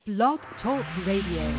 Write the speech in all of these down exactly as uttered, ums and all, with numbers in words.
Blog Talk Radio.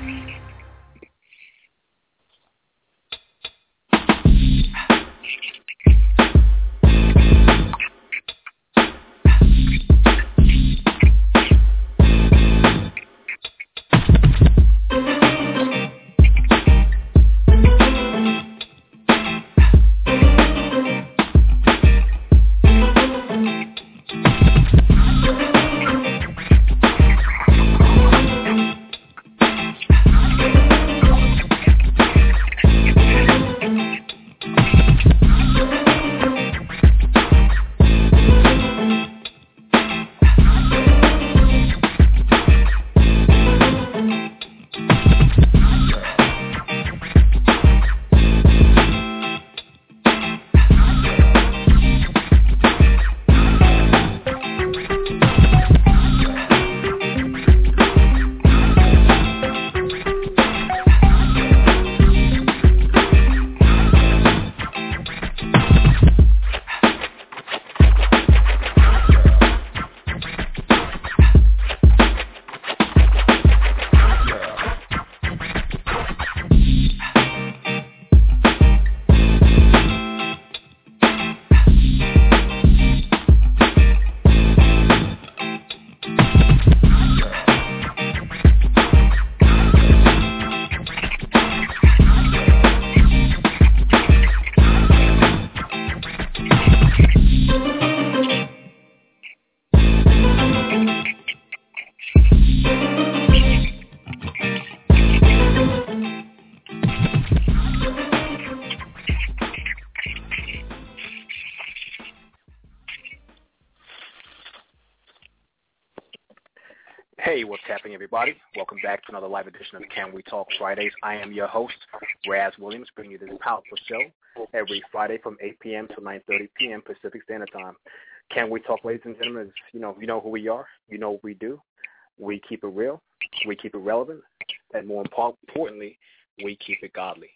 Hey, what's happening, everybody? Welcome back to another live edition of Can We Talk Fridays. I am your host, Raz Williams, bringing you this powerful show every Friday from eight p.m. to nine thirty p.m. Pacific Standard Time. Can We Talk, ladies and gentlemen, is, you know, you know who we are. You know what we do. We keep it real. We keep it relevant. And more importantly, we keep it godly.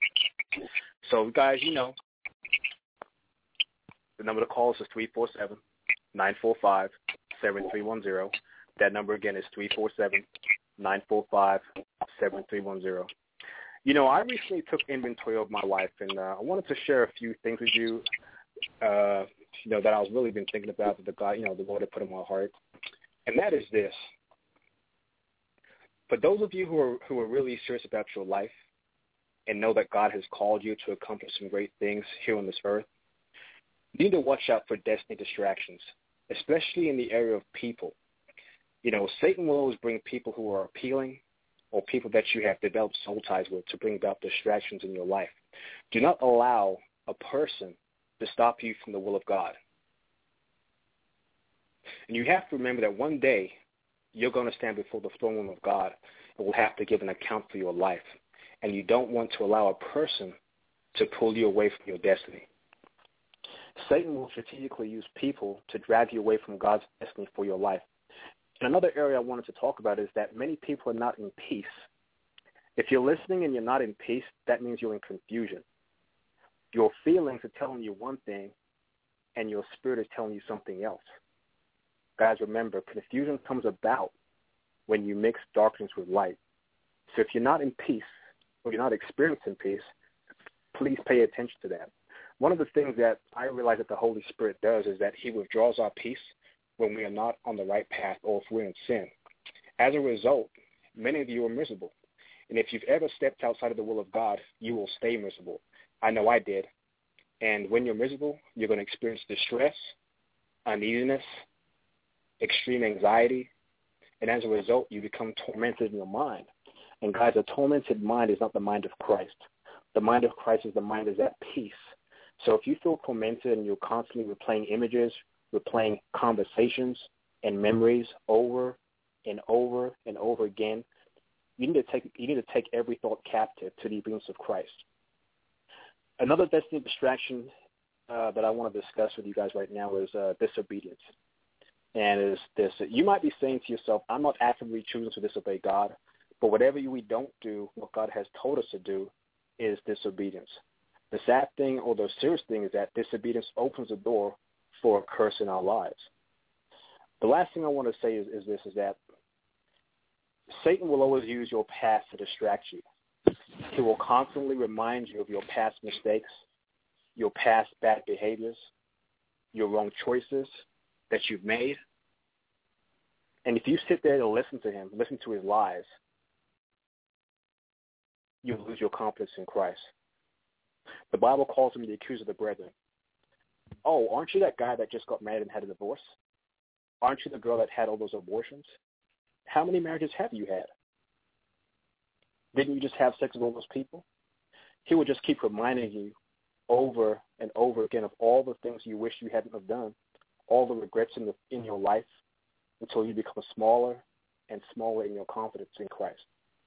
So, guys, you know, the number to call us is three four seven, nine four five, seven three one zero. That number again is three four seven, nine four five, seven three one zero. You know, I recently took inventory of my life, and uh, I wanted to share a few things with you, uh, you know, that I was really been thinking about that the God, you know, the Lord had put in my heart. And that is this. For those of you who are who are really serious about your life and know that God has called you to accomplish some great things here on this earth, you need to watch out for destiny distractions, especially in the area of people. You know, Satan will always bring people who are appealing or people that you have developed soul ties with to bring about distractions in your life. Do not allow a person to stop you from the will of God. And you have to remember that one day you're going to stand before the throne room of God and will have to give an account for your life. And you don't want to allow a person to pull you away from your destiny. Satan will strategically use people to drag you away from God's destiny for your life. And another area I wanted to talk about is that many people are not in peace. If you're listening and you're not in peace, that means you're in confusion. Your feelings are telling you one thing, and your spirit is telling you something else. Guys, remember, confusion comes about when you mix darkness with light. So if you're not in peace or you're not experiencing peace, please pay attention to that. One of the things that I realize that the Holy Spirit does is that he withdraws our peace when we are not on the right path or if we're in sin. As a result, many of you are miserable. And if you've ever stepped outside of the will of God, you will stay miserable. I know I did. And when you're miserable, you're going to experience distress, uneasiness, extreme anxiety, and as a result, you become tormented in your mind. And guys, a tormented mind is not the mind of Christ. The mind of Christ is the mind is at peace. So if you feel tormented and you're constantly replaying images, replaying conversations and memories over and over and over again, you need to take you need to take every thought captive to the obedience of Christ. Another destiny distraction uh, that I want to discuss with you guys right now is uh, disobedience. And is this: you might be saying to yourself, "I'm not actively choosing to disobey God, but whatever we don't do, what God has told us to do, is disobedience." The sad thing, or the serious thing, is that disobedience opens the door for a curse in our lives. The last thing I want to say is, is this, is that Satan will always use your past to distract you. He will constantly remind you of your past mistakes, your past bad behaviors, your wrong choices that you've made. And if you sit there to listen to him, listen to his lies, you'll lose your confidence in Christ. The Bible calls him the accuser of the brethren. Oh, aren't you that guy that just got married and had a divorce? Aren't you the girl that had all those abortions? How many marriages have you had? Didn't you just have sex with all those people? He will just keep reminding you over and over again of all the things you wish you hadn't have done, all the regrets in, the, in your life, until you become smaller and smaller in your confidence in Christ.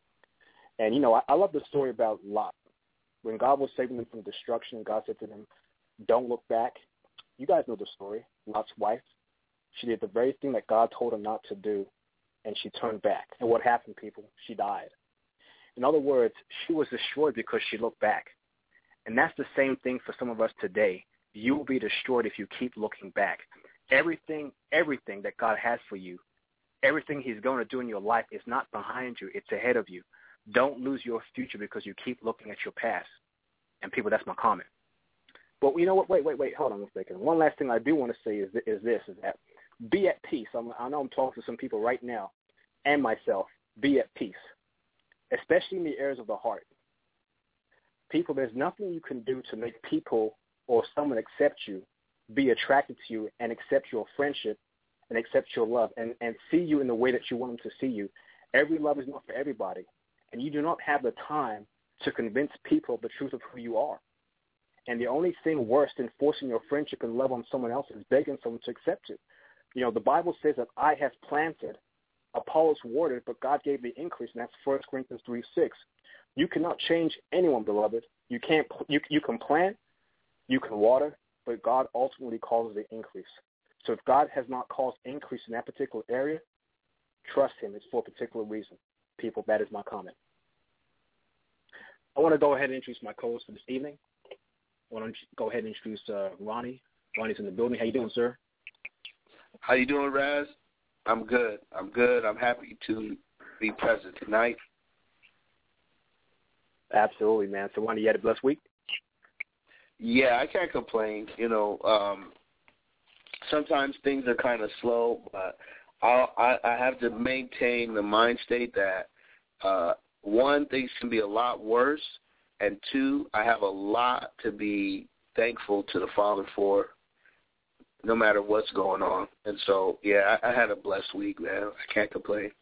And, you know, I, I love the story about Lot. When God was saving them from destruction, God said to them, don't look back. You guys know the story. Lot's wife, she did the very thing that God told her not to do, and she turned back. And what happened, people? She died. In other words, she was destroyed because she looked back. And that's the same thing for some of us today. You will be destroyed if you keep looking back. Everything, everything that God has for you, everything he's going to do in your life is not behind you. It's ahead of you. Don't lose your future because you keep looking at your past. And people, that's my comment. But you know what? Wait, wait, wait. Hold on one second. One last thing I do want to say is, is this, is that be at peace. I'm, I know I'm talking to some people right now and myself. Be at peace, especially in the areas of the heart. People, there's nothing you can do to make people or someone accept you, be attracted to you, and accept your friendship and accept your love and, and see you in the way that you want them to see you. Every love is not for everybody, and you do not have the time to convince people of the truth of who you are. And the only thing worse than forcing your friendship and love on someone else is begging someone to accept it. You know, the Bible says that I have planted, Apollos watered, but God gave the increase, and that's First Corinthians three six. You cannot change anyone, beloved. You can't. You, you can plant, you can water, but God ultimately causes the increase. So if God has not caused increase in that particular area, trust him. It's for a particular reason. People, that is my comment. I want to go ahead and introduce my co-host for this evening. I want to go ahead and introduce uh, Ronnie. Ronnie's in the building. How you doing, sir? How you doing, Raz? I'm good. I'm good. I'm happy to be present tonight. Absolutely, man. So, Ronnie, you had a blessed week? Yeah, I can't complain. You know, um, sometimes things are kind of slow, but I'll, I, I have to maintain the mind state that, uh, one, things can be a lot worse, and two, I have a lot to be thankful to the Father for, no matter what's going on. And so, yeah, I, I had a blessed week, man. I can't complain.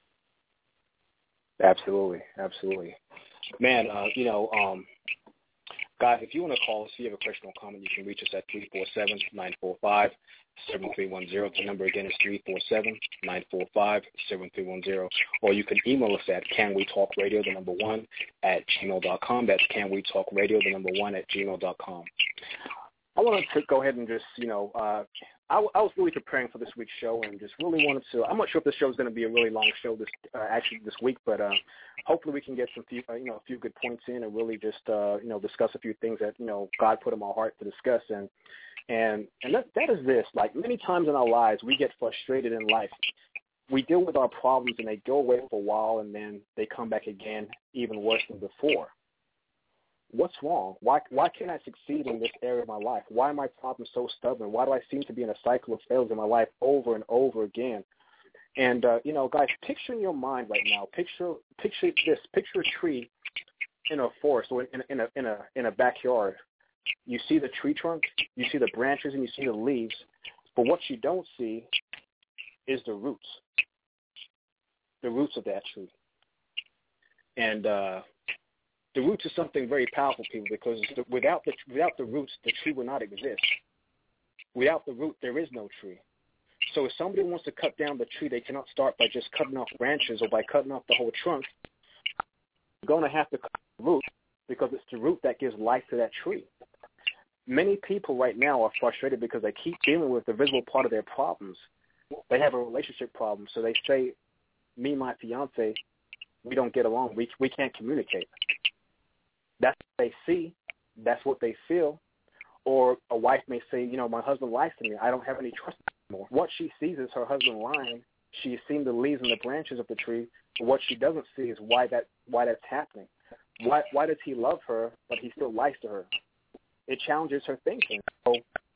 Absolutely, absolutely. Man, uh, you know, um, guys, if you want to call us, if you have a question or comment, you can reach us at three four seven, nine four five, seven three one zero. The number again is three four seven, nine four five, seven three one zero. Or you can email us at canwetalkradio, the number one, at gmail dot com. That's canwetalkradio, the number one, at gmail dot com. I wanted to go ahead and just, you know, uh, I, I was really preparing for this week's show and just really wanted to, I'm not sure if the show is going to be a really long show this, uh, actually this week, but uh, hopefully we can get some, few, uh, you know, a few good points in and really just, uh, you know, discuss a few things that, you know, God put in my heart to discuss. And, and, and that, that is this, like many times in our lives, we get frustrated in life. We deal with our problems and they go away for a while and then they come back again even worse than before. What's wrong? Why why can't I succeed in this area of my life? Why are my problems so stubborn? Why do I seem to be in a cycle of failures in my life over and over again? And, uh, you know, guys, picture in your mind right now, picture picture this, picture a tree in a forest or in, in, a, in, a, in a backyard. You see the tree trunk, you see the branches, and you see the leaves. But what you don't see is the roots, the roots of that tree. And, uh, the roots is something very powerful, people, because the, without the without the roots, the tree will not exist. Without the root, there is no tree. So if somebody wants to cut down the tree, they cannot start by just cutting off branches or by cutting off the whole trunk. You're going to have to cut the root because it's the root that gives life to that tree. Many people right now are frustrated because they keep dealing with the visible part of their problems. They have a relationship problem, so they say, me and my fiance, we don't get along. We we can't communicate. That's what they see. That's what they feel. Or a wife may say, you know, my husband lies to me. I don't have any trust anymore. What she sees is her husband lying, She's seen the leaves and the branches of the tree, but what she doesn't see is why that why that's happening. Why why does he love her, but he still lies to her? It challenges her thinking. So,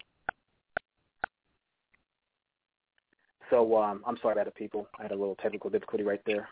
so um, I'm sorry about it, people. I had a little technical difficulty right there.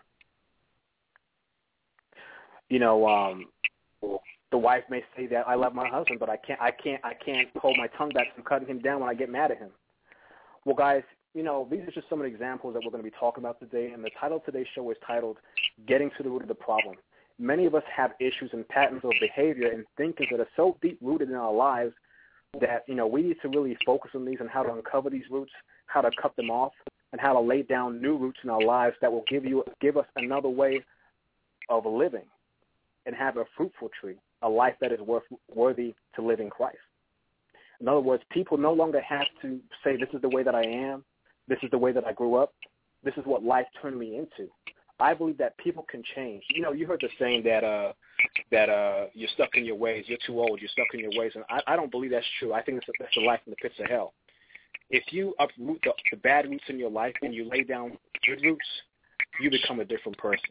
You know, um, the wife may say that I love my husband, but I can't, I can't, I can't hold my tongue back from cutting him down when I get mad at him. Well, guys, you know, these are just some of the examples that we're going to be talking about today, and the title of today's show is titled "Getting to the Root of the Problem." Many of us have issues and patterns of behavior and thinkings that are so deep-rooted in our lives that, you know, we need to really focus on these and how to uncover these roots, how to cut them off, and how to lay down new roots in our lives that will give you, give us another way of living and have a fruitful tree, a life that is worth, worthy to live in Christ. In other words, people no longer have to say, this is the way that I am, this is the way that I grew up, this is what life turned me into. I believe that people can change. You know, you heard the saying that uh, that uh, you're stuck in your ways, you're too old, you're stuck in your ways, and I, I don't believe that's true. I think it's a, that's a life in the pits of hell. If you uproot the, the bad roots in your life and you lay down good roots, you become a different person.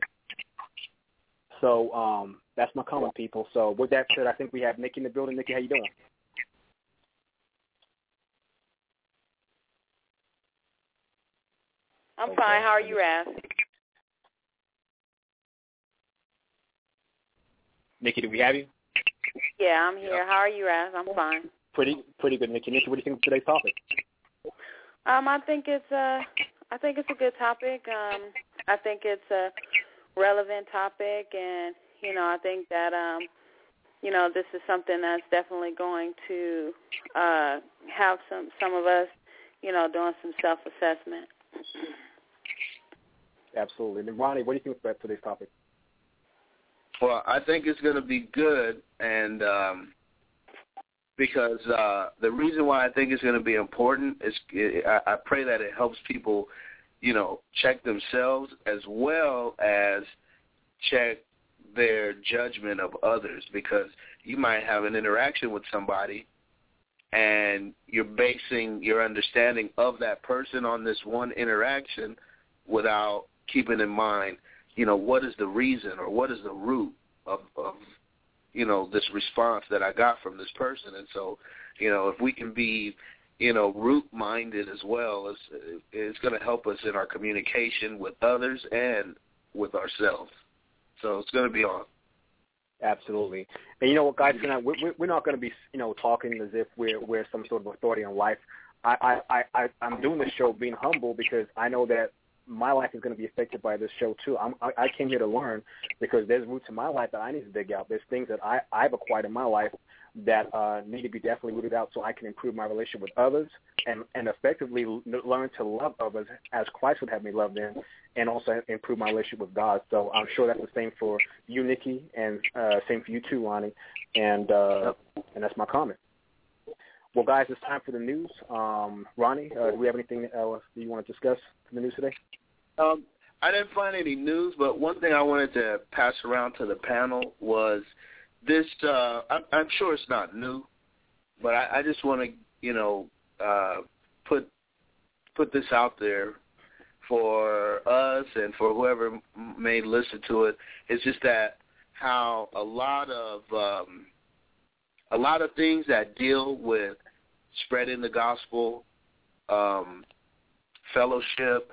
So um, that's my comment, people. So with that said, I think we have Nikki in the building. Nikki, how you doing? I'm okay. Fine. How are you, Raz? Nikki, do we have you? Yeah, I'm here. Yep. How are you, Raz? I'm fine. Pretty, pretty good, Nikki. Nikki, what do you think of today's topic? Um, I think it's a, I think it's a good topic. Um, I think it's a relevant topic, and you know, I think that um, you know, this is something that's definitely going to uh, have some some of us, you know, doing some self-assessment. Absolutely. And Ronnie, what do you think about today's topic? Well, I think it's going to be good, and um, because uh, the reason why I think it's going to be important is it, I, I pray that it helps people, you know, check themselves as well as check their judgment of others, because you might have an interaction with somebody and you're basing your understanding of that person on this one interaction without keeping in mind, you know, what is the reason or what is the root of, of, you know, this response that I got from this person. And so, you know, if we can be, you know, root-minded as well, it's, it's going to help us in our communication with others and with ourselves. So it's going to be on. Absolutely. And you know what, guys, tonight we're, we're not going to be, you know, talking as if we're, we're some sort of authority on life. I, I, I, I'm doing this show being humble because I know that my life is going to be affected by this show too. I'm, I, I came here to learn because there's roots in my life that I need to dig out. There's things that I, I've acquired in my life that uh, need to be definitely rooted out so I can improve my relationship with others and, and effectively learn to love others as Christ would have me love them, and also improve my relationship with God. So I'm sure that's the same for you, Nikki, and uh, same for you too, Ronnie, and uh, and that's my comment. Well, guys, it's time for the news. Um, Ronnie, uh, do we have anything else that you want to discuss in the news today? Um, I didn't find any news, but one thing I wanted to pass around to the panel was this. Uh, I'm, I'm sure it's not new, but I, I just want to, you know, uh, put put this out there for us and for whoever may listen to it. It's just that how a lot of um, a lot of things that deal with spreading the gospel, um, fellowship,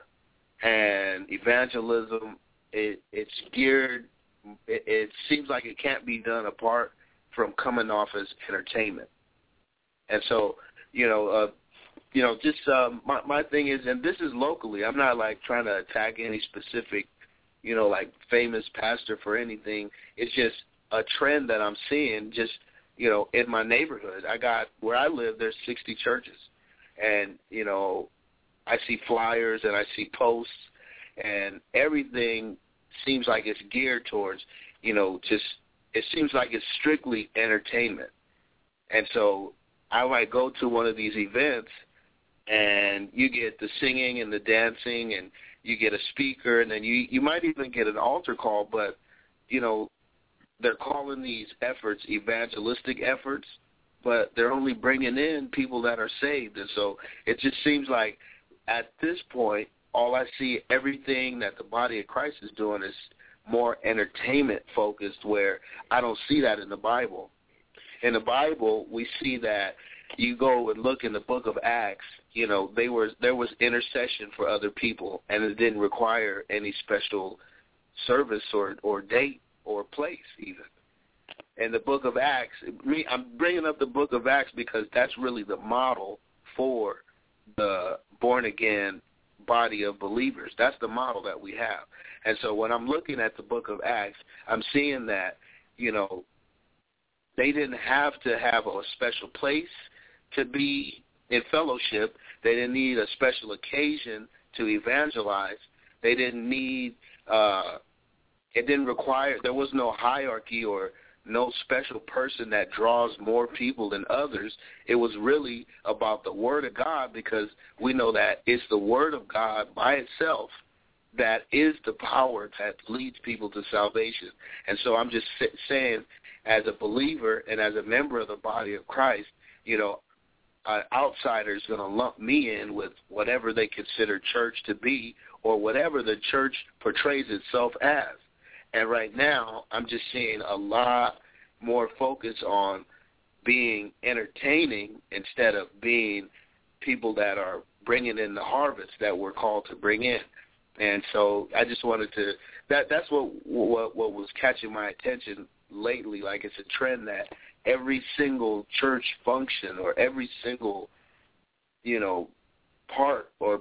and evangelism, it, it's geared, it, it seems like it can't be done apart from coming off as entertainment. And so, you know, uh, you know, just um, my, my thing is, and this is locally, I'm not like trying to attack any specific, you know, like famous pastor for anything. It's just a trend that I'm seeing just, you know, in my neighborhood. I got, where I live, there's sixty churches. And, you know, I see flyers and I see posts, and everything seems like it's geared towards, you know, just, it seems like it's strictly entertainment. And so I might go to one of these events, and you get the singing and the dancing, and you get a speaker, and then you, you might even get an altar call, but, you know, they're calling these efforts evangelistic efforts, but they're only bringing in people that are saved. And so it just seems like at this point, all I see, everything that the body of Christ is doing is more entertainment focused, where I don't see that in the Bible. In the Bible, we see that you go and look in the book of Acts, you know, they were there was intercession for other people, and it didn't require any special service or, or date or place even. In the book of Acts, me, I'm bringing up the book of Acts because that's really the model for the born-again body of believers. That's the model that we have. And so when I'm looking at the book of Acts, I'm seeing that, you know, they didn't have to have a special place to be in fellowship. They didn't need a special occasion to evangelize. They didn't need, uh, it didn't require, there was no hierarchy or no special person that draws more people than others. It was really about the Word of God, because we know that it's the Word of God by itself that is the power that leads people to salvation. And so I'm just saying, as a believer and as a member of the body of Christ, you know, an outsider is going to lump me in with whatever they consider church to be or whatever the church portrays itself as. And right now, I'm just seeing a lot more focus on being entertaining instead of being people that are bringing in the harvest that we're called to bring in. And so I just wanted to, that that's what, what what was catching my attention lately. Like, it's a trend that every single church function or every single, you know, part or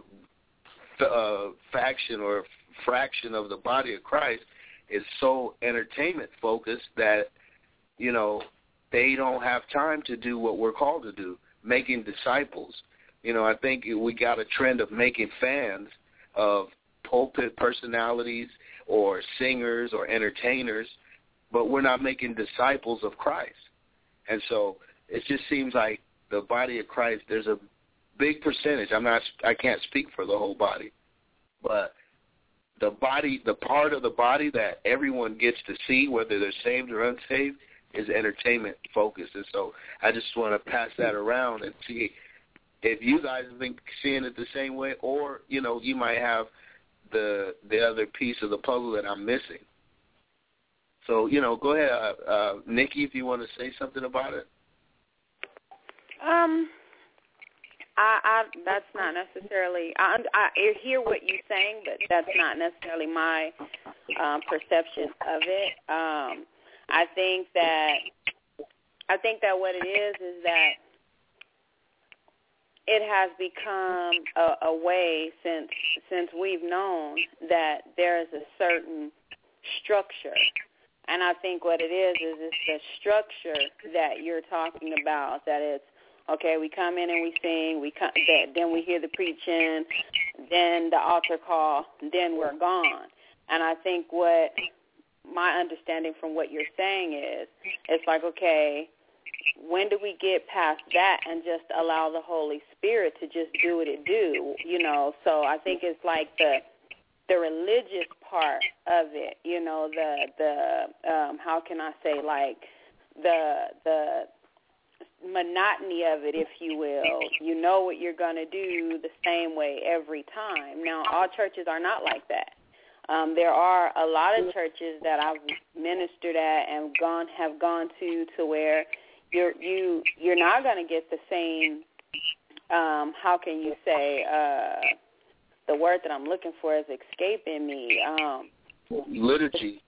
uh, faction or fraction of the body of Christ is so entertainment focused that, you know, they don't have time to do what we're called to do, making disciples. You know, I think we got a trend of making fans of pulpit personalities or singers or entertainers, but we're not making disciples of Christ. And so it just seems like the body of Christ, there's a big percentage. I'm not, I can't speak for the whole body, but the body, the part of the body that everyone gets to see, whether they're saved or unsaved, is entertainment focused. And so I just want to pass that around and see if you guys have been seeing it the same way, or, you know, you might have the the other piece of the puzzle that I'm missing. So, you know, go ahead, uh, uh, Nikki, if you want to say something about it. Um, I, I that's not necessarily. I, I hear what you're saying, but that's not necessarily my um, perception of it. Um, I think that I think that what it is is that it has become a, a way since since we've known that there is a certain structure. And I think what it is is it's the structure that you're talking about, that it's, okay, we come in and we sing, we come, then we hear the preaching, then the altar call, then we're gone. And I think what my understanding from what you're saying is, it's like, okay, when do we get past that and just allow the Holy Spirit to just do what it do, you know? So I think it's like the the religious part of it, you know, the the um, how can I say, like the the monotony of it, if you will. You know what you're going to do the same way every time. Now, all churches are not like that. Um, there are a lot of churches that I've ministered at and gone have gone to to where you're you you're not going to get the same. Um, how can you say? Uh, the word that I'm looking for is escaping me. Um, Liturgy.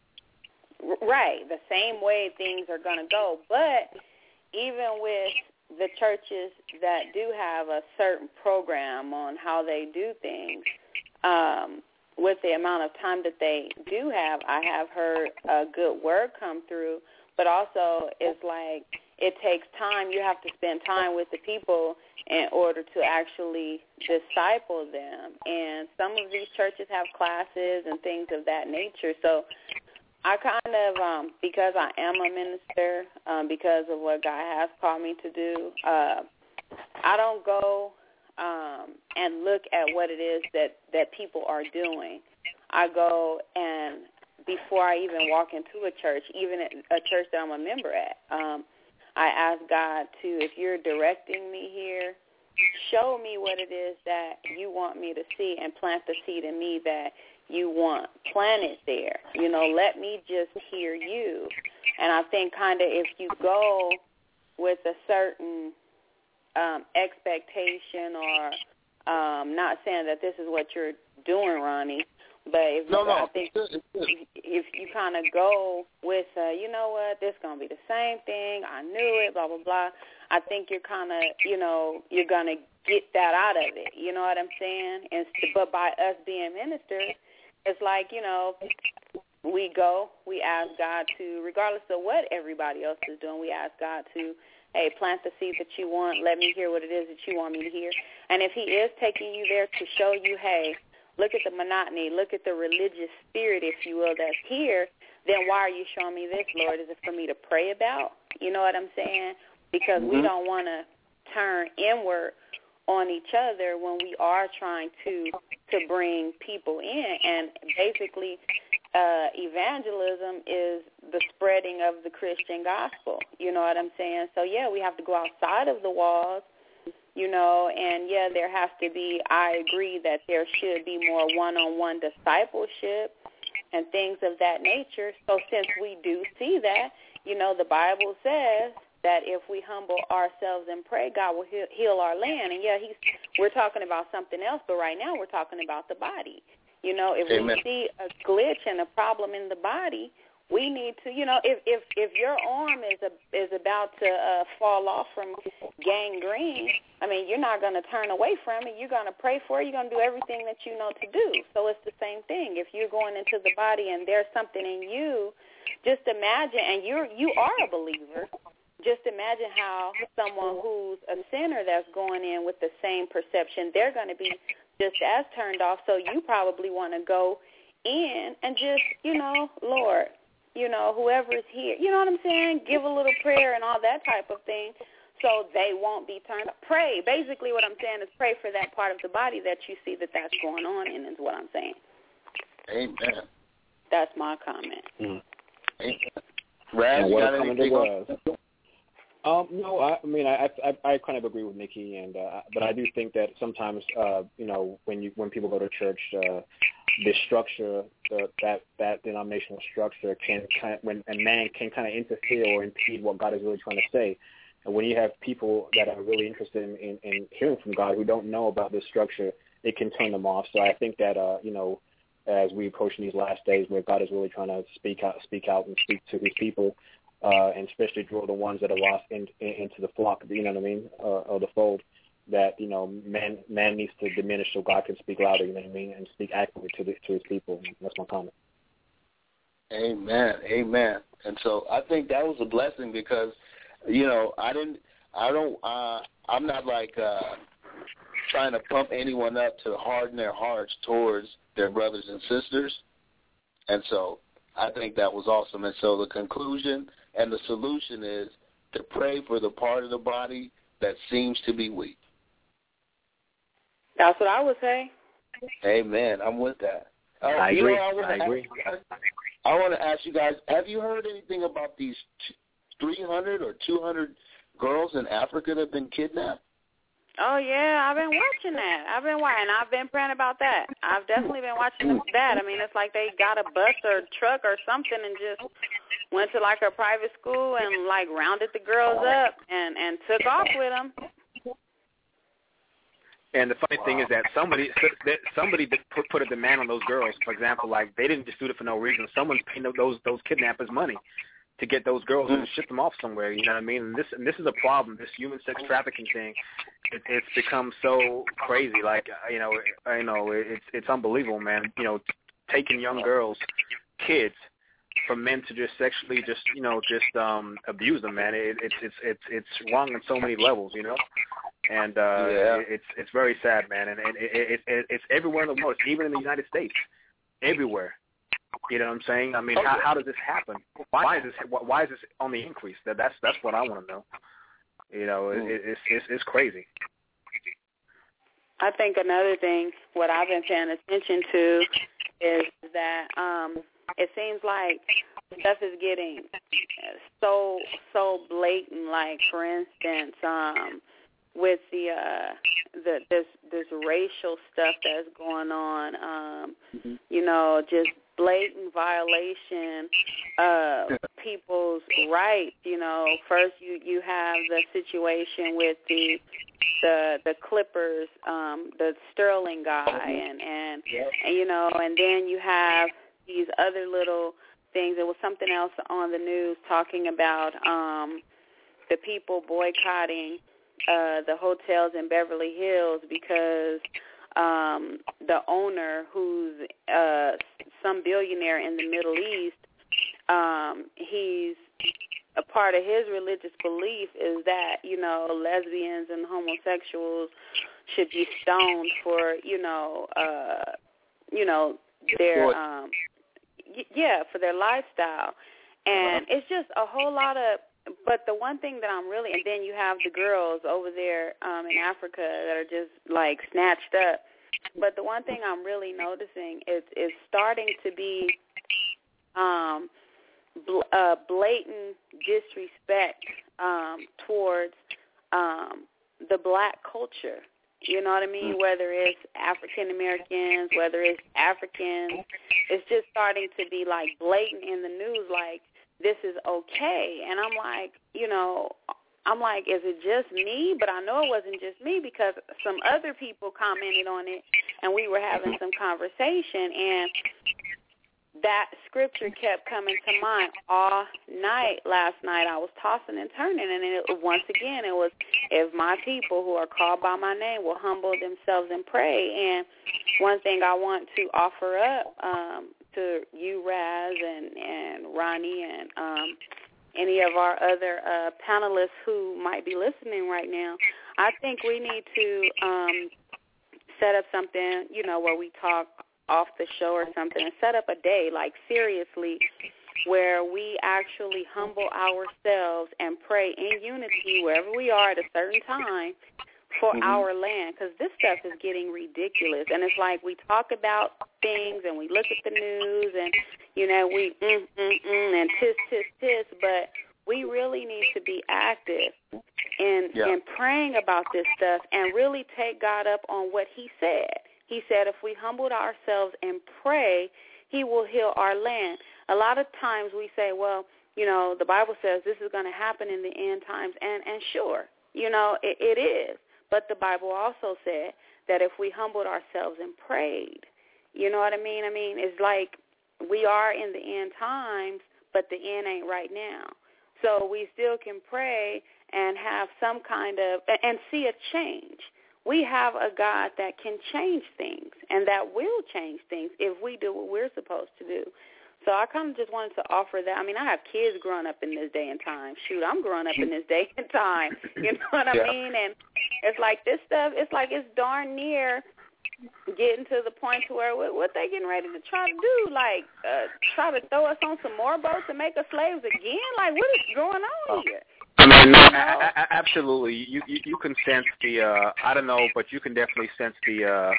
Right, the same way things are going to go. But even with the churches that do have a certain program on how they do things, um, with the amount of time that they do have, I have heard a good word come through, but also it's like it takes time. You have to spend time with the people in order to actually disciple them. And some of these churches have classes and things of that nature. So I kind of, um, because I am a minister, um, because of what God has called me to do, uh, I don't go um, and look at what it is that, that people are doing. I go and before I even walk into a church, even at a church that I'm a member at, um, I ask God to, if you're directing me here, show me what it is that you want me to see and plant the seed in me that you want planted there. You know, let me just hear you. And I think kind of if you go with a certain um, expectation or um, not saying that this is what you're doing, Ronnie, but if no, you, no, I think it's good, it's good. if, if you kind of go with, uh, you know what, this is going to be the same thing, I knew it, blah, blah, blah, I think you're kind of, you know, you're going to get that out of it. You know what I'm saying? And, but by us being ministers, it's like, you know, we go, we ask God to, regardless of what everybody else is doing, we ask God to, hey, plant the seed that you want. Let me hear what it is that you want me to hear. And if he is taking you there to show you, hey, look at the monotony, look at the religious spirit, if you will, that's here, then why are you showing me this, Lord? Is it for me to pray about? You know what I'm saying? Because mm-hmm. we don't want to turn inward on each other when we are trying to to bring people in. And basically, uh, evangelism is the spreading of the Christian gospel. You know what I'm saying? So, yeah, we have to go outside of the walls, you know, and, yeah, there has to be, I agree that there should be more one-on-one discipleship and things of that nature. So since we do see that, you know, the Bible says that if we humble ourselves and pray, God will heal, heal our land. And, yeah, he's, we're talking about something else, but right now we're talking about the body. You know, if Amen. we see a glitch and a problem in the body, we need to, you know, if if, if your arm is a, is about to uh, fall off from gangrene, I mean, you're not going to turn away from it. You're going to pray for it. You're going to do everything that you know to do. So it's the same thing. If you're going into the body and there's something in you, just imagine, and you're you are a believer, just imagine how someone who's a sinner that's going in with the same perception, they're going to be just as turned off. So you probably want to go in and just, you know, Lord, you know, whoever's here, you know what I'm saying? Give a little prayer and all that type of thing so they won't be turned off. Pray. Basically what I'm saying is pray for that part of the body that you see that that's going on in is what I'm saying. Amen. That's my comment. Mm. Amen. Brad, you got anything on? Um, no, I, I mean, I, I I kind of agree with Nikki, and uh, but I do think that sometimes, uh, you know, when you when people go to church, uh, the structure, the, that that denominational structure can kind of, when a man can kind of interfere or impede what God is really trying to say. And when you have people that are really interested in, in, in hearing from God who don't know about this structure, it can turn them off. So I think that, uh, you know, as we approach these last days where God is really trying to speak out, speak out and speak to his people, uh, and especially draw the ones that are lost in, in, into the flock, you know what I mean, uh, or the fold, that, you know, man man needs to diminish so God can speak louder, you know what I mean, and speak accurately to, the, to his people. That's my comment. Amen, amen. And so I think that was a blessing because, you know, I didn't, I don't, uh, I'm not like uh, trying to pump anyone up to harden their hearts towards their brothers and sisters. And so I think that was awesome. And so the conclusion and the solution is to pray for the part of the body that seems to be weak. That's what I would say. Amen. I'm with that. Uh, I you agree. know, I, I agree. Guys, I want to ask you guys, have you heard anything about these three hundred or two hundred girls in Africa that have been kidnapped? Oh, yeah, I've been watching that. I've been watching. I've been praying about that. I've definitely been watching that. I mean, it's like they got a bus or truck or something and just went to, like, a private school and, like, rounded the girls up and, and took off with them. And the funny thing is that somebody that somebody put, put a demand on those girls. For example, like, they didn't just do it for no reason. Someone's paying those those kidnappers money to get those girls and ship them off somewhere. You know what I mean? And this and this is a problem. This human sex trafficking thing, it, it's become so crazy. Like, you know, you know, it's it's unbelievable, man. You know, taking young girls, kids, for men to just sexually just you know just um abuse them, man. It, it's it's it's it's wrong on so many levels, you know. And uh, yeah. it's it's very sad, man. And, and it, it, it, it's everywhere in the world, even in the United States, everywhere. You know what I'm saying? I mean, how, how does this happen? Why is this? Why is this on the increase? That that's that's what I want to know. You know, it, it, it's it's it's crazy. I think another thing, what I've been paying attention to, is that um, it seems like stuff is getting so so blatant. Like, for instance, um, with the uh, the this this racial stuff that's going on. Um, mm-hmm. You know, just blatant violation of people's rights. You know, first you you have the situation with the the the Clippers, um, the Sterling guy, and and, and you know, and then you have these other little things. There was something else on the news talking about um, the people boycotting uh, the hotels in Beverly Hills because um, the owner, who's uh, some billionaire in the Middle East, um, he's a part of his religious belief is that, you know, lesbians and homosexuals should be stoned for, you know, uh, you know, their, um, y- yeah, for their lifestyle. And it's just a whole lot of, but the one thing that I'm really, and then you have the girls over there um, in Africa that are just, like, snatched up. But the one thing I'm really noticing is, is starting to be um, bl- uh, blatant disrespect um, towards um, the black culture. You know what I mean? Whether it's African Americans, whether it's Africans, it's just starting to be, like, blatant in the news, like, this is okay. And I'm like, you know, I'm like, is it just me? But I know it wasn't just me because some other people commented on it, and we were having some conversation, and that scripture kept coming to mind all night last night. I was tossing and turning, and it, once again, it was, if my people who are called by my name will humble themselves and pray. And one thing I want to offer up um, to you, Raz, and, and Ronnie, and um, any of our other uh, panelists who might be listening right now, I think we need to um, set up something, you know, where we talk off the show or something, and set up a day, like seriously, where we actually humble ourselves and pray in unity wherever we are at a certain time for mm-hmm. our land, because this stuff is getting ridiculous. And it's like we talk about things and we look at the news and, you know, we mm, mm, mm, and tis, tis, tis, but we really need to be active in, yeah. in praying about this stuff and really take God up on what he said. He said if we humbled ourselves and pray, he will heal our land. A lot of times we say, well, you know, the Bible says this is going to happen in the end times, and, and sure, you know, it, it is. But the Bible also said that if we humbled ourselves and prayed, you know what I mean? I mean, it's like we are in the end times, but the end ain't right now. So we still can pray and have some kind of, and see a change. We have a God that can change things, and that will change things if we do what we're supposed to do. So I kind of just wanted to offer that. I mean, I have kids growing up in this day and time. Shoot, I'm growing up in this day and time. You know what I yeah. mean? And it's like this stuff, it's like it's darn near getting to the point to where what, what they getting ready to try to do, like uh, try to throw us on some more boats and make us slaves again? Like, what is going on here? I mean, no, a- a- absolutely. You, you you can sense the, uh, I don't know, but you can definitely sense the, uh,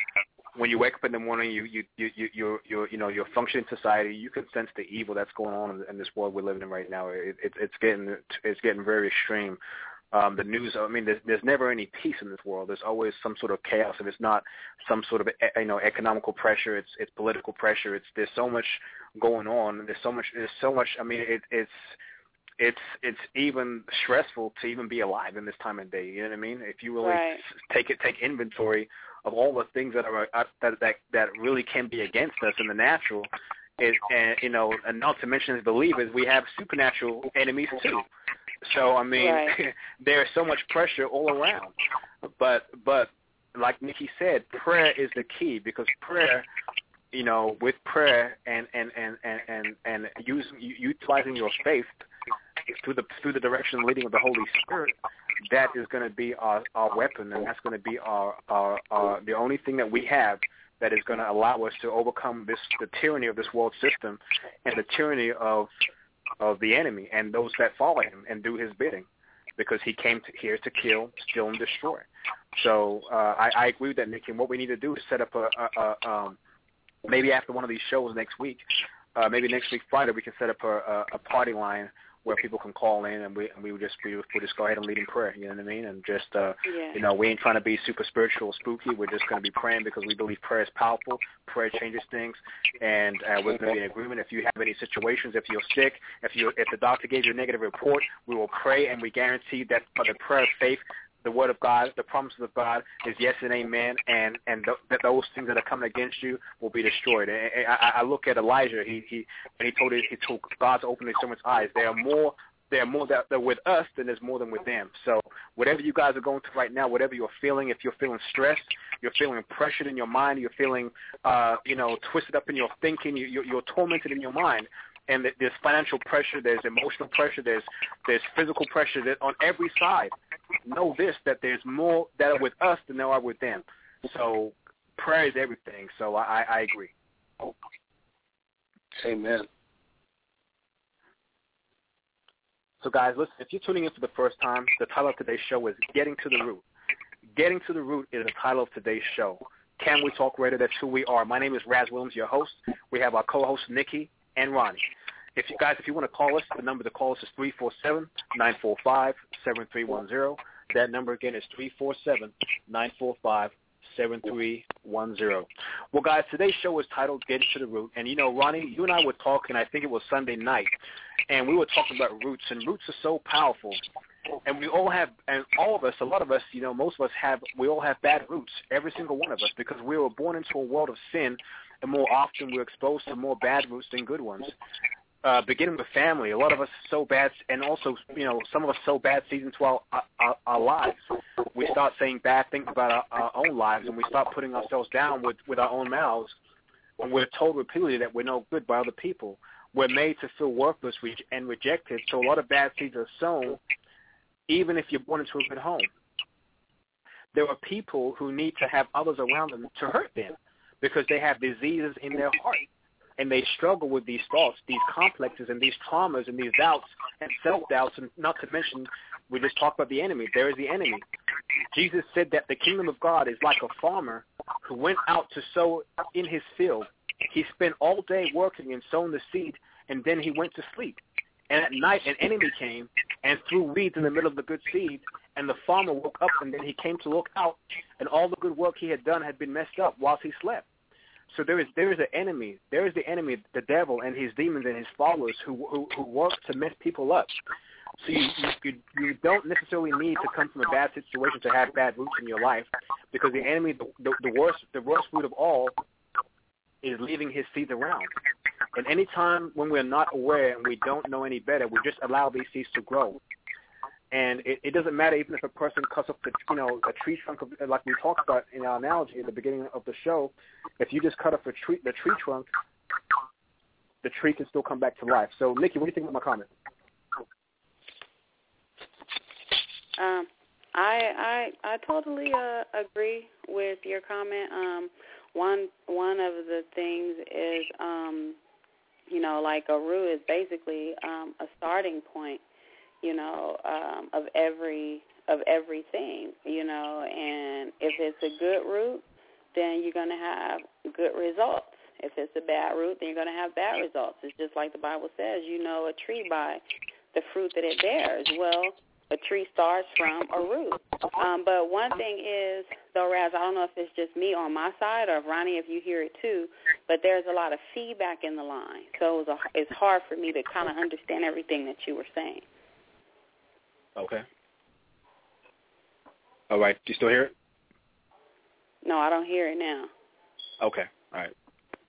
when you wake up in the morning, you you you you you you you know you're functioning society. You can sense the evil that's going on in, in this world we're living in right now. It, it, it's getting it's getting very extreme. Um, the news. I mean, there's, there's never any peace in this world. There's always some sort of chaos. If it's not some sort of you know economical pressure, it's it's political pressure. It's there's so much going on. There's so much. There's so much. I mean, it, it's it's it's even stressful to even be alive in this time of day. You know what I mean? If you really right. take it take inventory of all the things that are uh, that that that really can be against us in the natural, is and you know, and not to mention as believers, we have supernatural enemies too. So I mean, right. there's so much pressure all around. But but like Nikki said, prayer is the key, because prayer, you know, with prayer and and and and and, and using utilizing your faith through the through the direction and leading of the Holy Spirit, that is going to be our, our weapon, and that's going to be our, our, our the only thing that we have that is going to allow us to overcome this the tyranny of this world system and the tyranny of of the enemy and those that follow him and do his bidding, because he came to, here to kill, steal, and destroy. So uh, I, I agree with that, Nikki. And what we need to do is set up a, a, a um, maybe after one of these shows next week, uh, maybe next week Friday, we can set up a, a, a party line where people can call in and we and we would just we would just go ahead and lead in prayer. You know what I mean? And just uh, yeah. you know, we ain't trying to be super spiritual or spooky. We're just going to be praying because we believe prayer is powerful. Prayer changes things, and uh, we're going to be in agreement. If you have any situations, if you're sick, if you if the doctor gave you a negative report, we will pray, and we guarantee that by the prayer of faith, the word of God, the promises of God is yes and amen, and and th- that those things that are coming against you will be destroyed. And, and I, I look at Elijah. He he when he told it, he told God to open his servant's eyes. There are more. There are more that are with us than there's more than with them. So whatever you guys are going through right now, whatever you're feeling, if you're feeling stressed, you're feeling pressured in your mind, you're feeling, uh, you know, twisted up in your thinking, you, you're, you're tormented in your mind, and there's financial pressure, there's emotional pressure, there's there's physical pressure that on every side. Know this, that there's more that are with us than there are with them. So prayer is everything. So I, I agree. Amen. So, guys, listen, if you're tuning in for the first time, the title of today's show is Getting to the Root. Getting to the Root is the title of today's show. Can We Talk Radio? That's who we are. My name is Raz Williams, your host. We have our co-hosts, Nikki and Ronnie. If you guys, if you want to call us, the number to call us is three four seven, nine four five, seven three one zero. That number again is three four seven, nine four five, seven three one zero. Well, guys, today's show is titled Getting to the Root. And, you know, Ronnie, you and I were talking, I think it was Sunday night, and we were talking about roots, and roots are so powerful. And we all have, and all of us, a lot of us, you know, most of us have, we all have bad roots, every single one of us, because we were born into a world of sin, and more often we're exposed to more bad roots than good ones. Uh, beginning with family, a lot of us are so bad, and also, you know, some of us so bad seeds into our, our, our lives. We start saying bad things about our, our own lives, and we start putting ourselves down with, with our own mouths, and we're told repeatedly that we're no good by other people. We're made to feel worthless and rejected, so a lot of bad seeds are sown, even if you're born into a good home. There are people who need to have others around them to hurt them because they have diseases in their heart, and they struggle with these thoughts, these complexes, and these traumas, and these doubts and self-doubts, and not to mention, we just talked about the enemy. There is the enemy. Jesus said that the kingdom of God is like a farmer who went out to sow in his field. He spent all day working and sowing the seed, and then he went to sleep. And at night, an enemy came and threw weeds in the middle of the good seed, and the farmer woke up, and then he came to look out, and all the good work he had done had been messed up whilst he slept. So there is there is an enemy. There is the enemy, the devil, and his demons and his followers who who, who work to mess people up. So you, you you don't necessarily need to come from a bad situation to have bad roots in your life, because the enemy, the, the, the worst the worst root of all, is leaving his seeds around. And any time when we're not aware and we don't know any better, we just allow these seeds to grow. And it, it doesn't matter even if a person cuts up the, you know, a tree trunk, of, like we talked about in our analogy at the beginning of the show. If you just cut up a tree, the tree trunk, the tree can still come back to life. So, Nikki, what do you think of my comment? Um, I I I totally uh, agree with your comment. Um, one one of the things is, um, you know, like a root is basically um, a starting point, you know, um, of every of everything, you know. And if it's a good root, then you're going to have good results. If it's a bad root, then you're going to have bad results. It's just like the Bible says, you know a tree by the fruit that it bears. Well, a tree starts from a root. Um, but one thing is, though, Raz, I don't know if it's just me on my side or if Ronnie, if you hear it too, but there's a lot of feedback in the line. So it was a, it's hard for me to kind of understand everything that you were saying. Okay. All right. Do you still hear it? No, I don't hear it now. Okay. All right.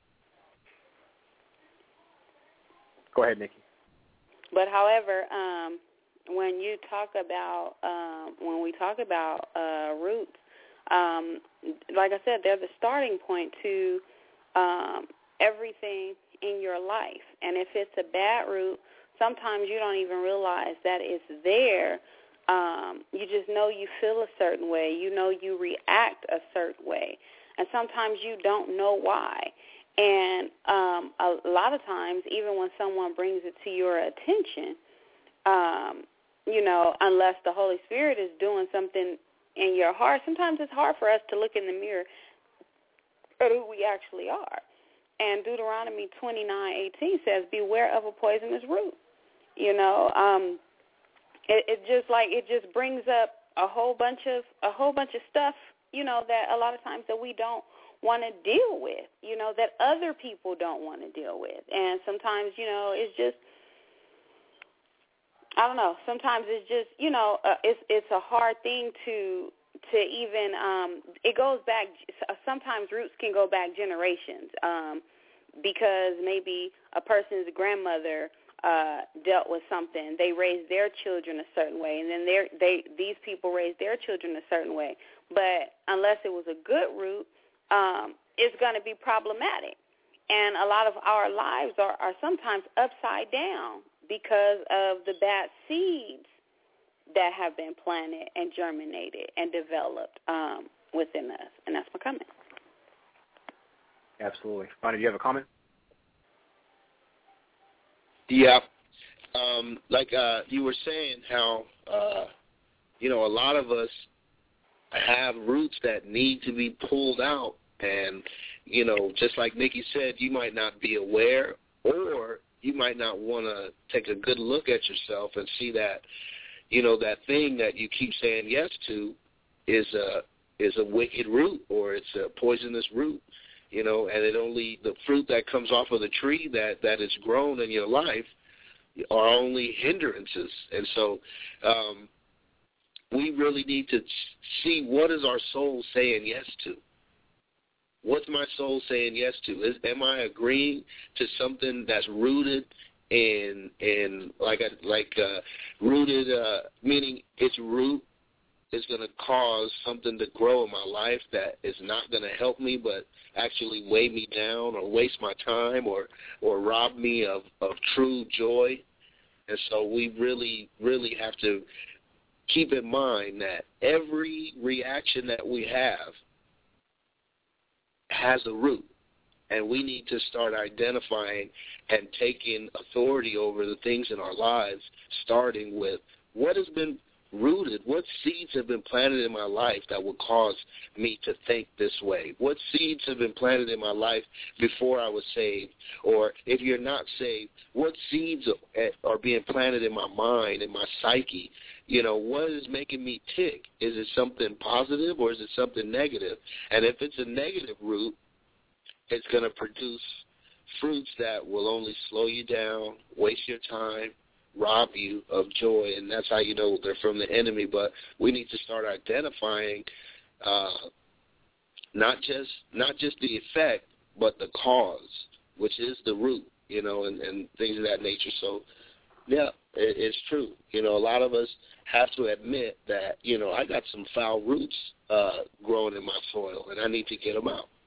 Go ahead, Nikki. But, however, um, when you talk about, um, when we talk about uh, roots, um, like I said, they're the starting point to um, everything in your life. And if it's a bad root, sometimes you don't even realize that it's there. Um, you just know you feel a certain way. You know you react a certain way. And sometimes you don't know why. And um, a lot of times, even when someone brings it to your attention, um, you know, unless the Holy Spirit is doing something in your heart, sometimes it's hard for us to look in the mirror at who we actually are. And Deuteronomy twenty-nine eighteen says, beware of a poisonous root. You know, um, it, it just like it just brings up a whole bunch of a whole bunch of stuff, you know, that a lot of times that we don't want to deal with, you know, that other people don't want to deal with. And sometimes, you know, it's just, I don't know, sometimes it's just, you know, uh, it's it's a hard thing to to even, um, it goes back, sometimes roots can go back generations, um, because maybe a person's grandmother uh, dealt with something. They raised their children a certain way, and then they these people raised their children a certain way. But unless it was a good root, um, it's going to be problematic. And a lot of our lives are, are sometimes upside down because of the bad seeds that have been planted and germinated and developed um, within us. And that's my comment. Absolutely. Bonnie, do you have a comment? Yeah. Um, like uh, you were saying how, uh, you know, a lot of us have roots that need to be pulled out. And, you know, just like Nikki said, you might not be aware, or you might not want to take a good look at yourself and see that, you know, that thing that you keep saying yes to is a is a wicked root, or it's a poisonous root, you know, and it only, the fruit that comes off of the tree that, that is grown in your life are only hindrances. And so um, we really need to see, what is our soul saying yes to? What's my soul saying yes to? Is, am I agreeing to something that's rooted in, in like a, like uh, rooted, uh, meaning its root is going to cause something to grow in my life that is not going to help me, but actually weigh me down or waste my time or, or rob me of, of true joy? And so we really, really have to keep in mind that every reaction that we have has a root, and we need to start identifying and taking authority over the things in our lives, starting with what has been rooted, what seeds have been planted in my life that will cause me to think this way? What seeds have been planted in my life before I was saved? Or if you're not saved, what seeds are being planted in my mind, in my psyche? You know, what is making me tick? Is it something positive or is it something negative? And if it's a negative root, it's going to produce fruits that will only slow you down, waste your time, rob you of joy, and that's how you know they're from the enemy. But we need to start identifying uh, not just not just the effect, but the cause, which is the root, you know, and, and things of that nature. So, yeah, it, it's true. You know, a lot of us have to admit that, you know, I got some foul roots uh, growing in my soil, and I need to get them out.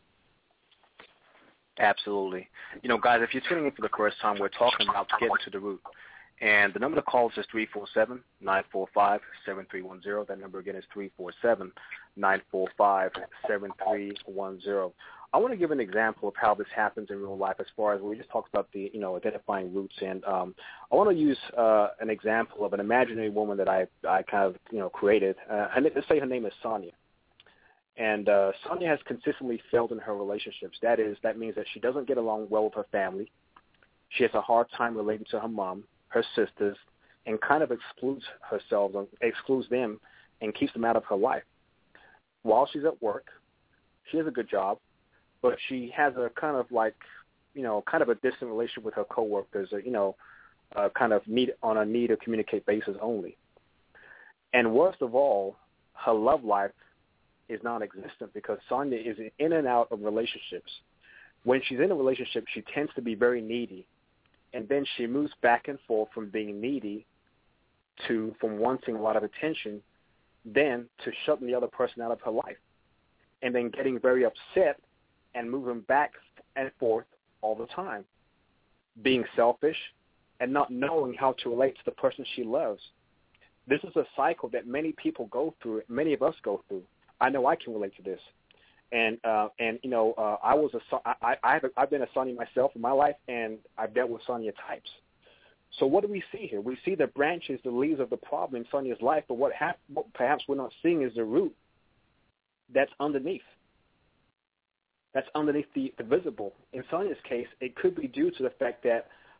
Absolutely. You know, guys, if you're tuning in for the first time, we're talking about getting to the root. And the number to call is three four seven, nine four five, seven three one zero. That number again is three four seven, nine four five, seven three one zero. I want to give an example of how this happens in real life as far as we just talked about the, you know, identifying roots. And um, I want to use uh, an example of an imaginary woman that I, I kind of, you know, created. Uh, let's say her name is Sonia. And uh, Sonia has consistently failed in her relationships. That is, that means that she doesn't get along well with her family. She has a hard time relating to her mom, her sisters, and kind of excludes herself, excludes them, and keeps them out of her life. While she's at work, she has a good job, but she has a kind of like, you know, kind of a distant relationship with her coworkers, you know, uh, kind of need on a need to communicate basis only. And worst of all, her love life is non-existent because Sonia is in and out of relationships. When she's in a relationship, she tends to be very needy. And then she moves back and forth from being needy to from wanting a lot of attention, then to shutting the other person out of her life, and then getting very upset and moving back and forth all the time, being selfish and not knowing how to relate to the person she loves. This is a cycle that many people go through, many of us go through. I know I can relate to this. And, uh, and you know, uh, I was a, I, I have a, I've been a Sonia myself in my life, and I've dealt with Sonia types. So what do we see here? We see the branches, the leaves of the problem in Sonia's life, but what, hap- what perhaps we're not seeing is the root that's underneath. That's underneath the, the visible. In Sonia's case, it could be due to the fact that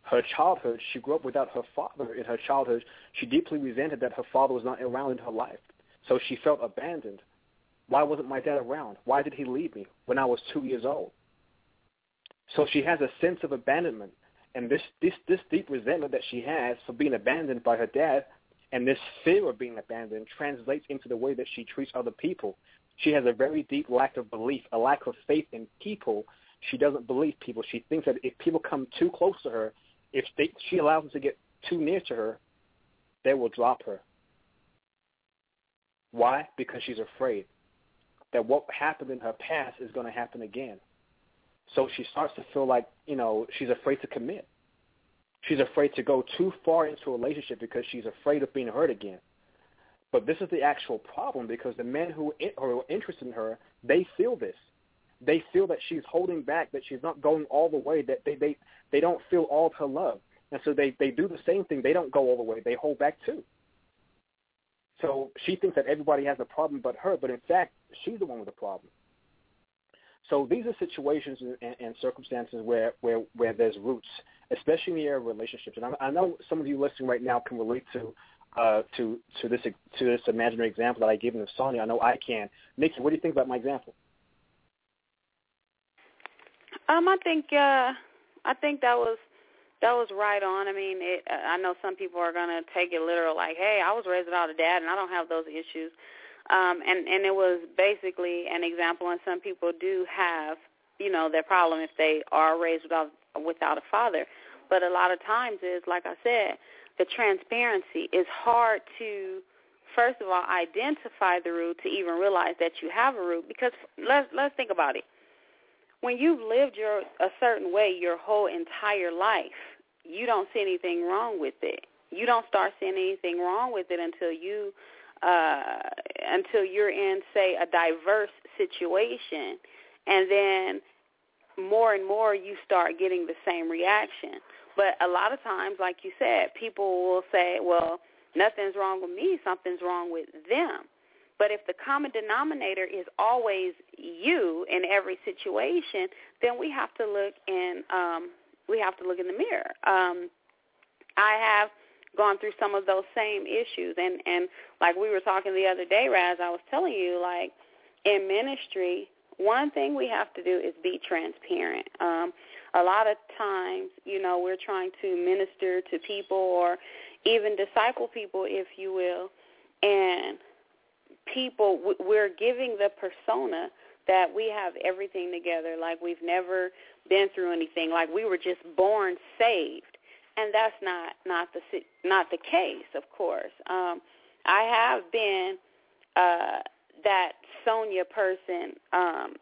her childhood, she grew up without her father in her childhood. She deeply resented that her father was not around in her life. So she felt abandoned. Why wasn't my dad around? Why did he leave me when I was two years old? So she has a sense of abandonment. And this, this, this deep resentment that she has for being abandoned by her dad and this fear of being abandoned translates into the way that she treats other people. She has a very deep lack of belief, a lack of faith in people. She doesn't believe people. She thinks that if people come too close to her, if they, she allows them to get too near to her, they will drop her. Why? Because she's afraid that what happened in her past is going to happen again. So she starts to feel like, you know, she's afraid to commit. She's afraid to go too far into a relationship because she's afraid of being hurt again. But this is the actual problem, because the men who are interested in her, they feel this. They feel that she's holding back, that she's not going all the way, that they, they, they don't feel all of her love. And so they, they do the same thing. They don't go all the way. They hold back too. So she thinks that everybody has a problem but her, but in fact, she's the one with the problem. So these are situations and, and circumstances where, where, where there's roots, especially in the area of relationships. And I, I know some of you listening right now can relate to uh, to to this to this imaginary example that I gave of Sonia. I know I can. Nikki, what do you think about my example? Um, I think uh, I think that was that was right on. I mean, it, I know some people are going to take it literal, like, hey, I was raised without a dad, and I don't have those issues. Um, and, and it was basically an example, and some people do have, you know, their problem if they are raised without without a father. But a lot of times is, like I said, the transparency is hard to, first of all, identify the root, to even realize that you have a root. Because let's let's think about it. When you've lived your a certain way your whole entire life, you don't see anything wrong with it. You don't start seeing anything wrong with it until you uh, until you're in, say, a diverse situation, and then more and more you start getting the same reaction. But a lot of times, like you said, people will say, well, nothing's wrong with me, something's wrong with them. But if the common denominator is always you in every situation, then we have to look in um, we have to look in the mirror. Um, I have gone through some of those same issues, and, and like we were talking the other day, Raz, I was telling you, like in ministry, one thing we have to do is be transparent. Um, a lot of times, you know, we're trying to minister to people or even disciple people, if you will, and people, we're giving the persona that we have everything together, like we've never been through anything, like we were just born saved. And that's not, not the not the case, of course. Um, I have been uh, that Sonia person, um,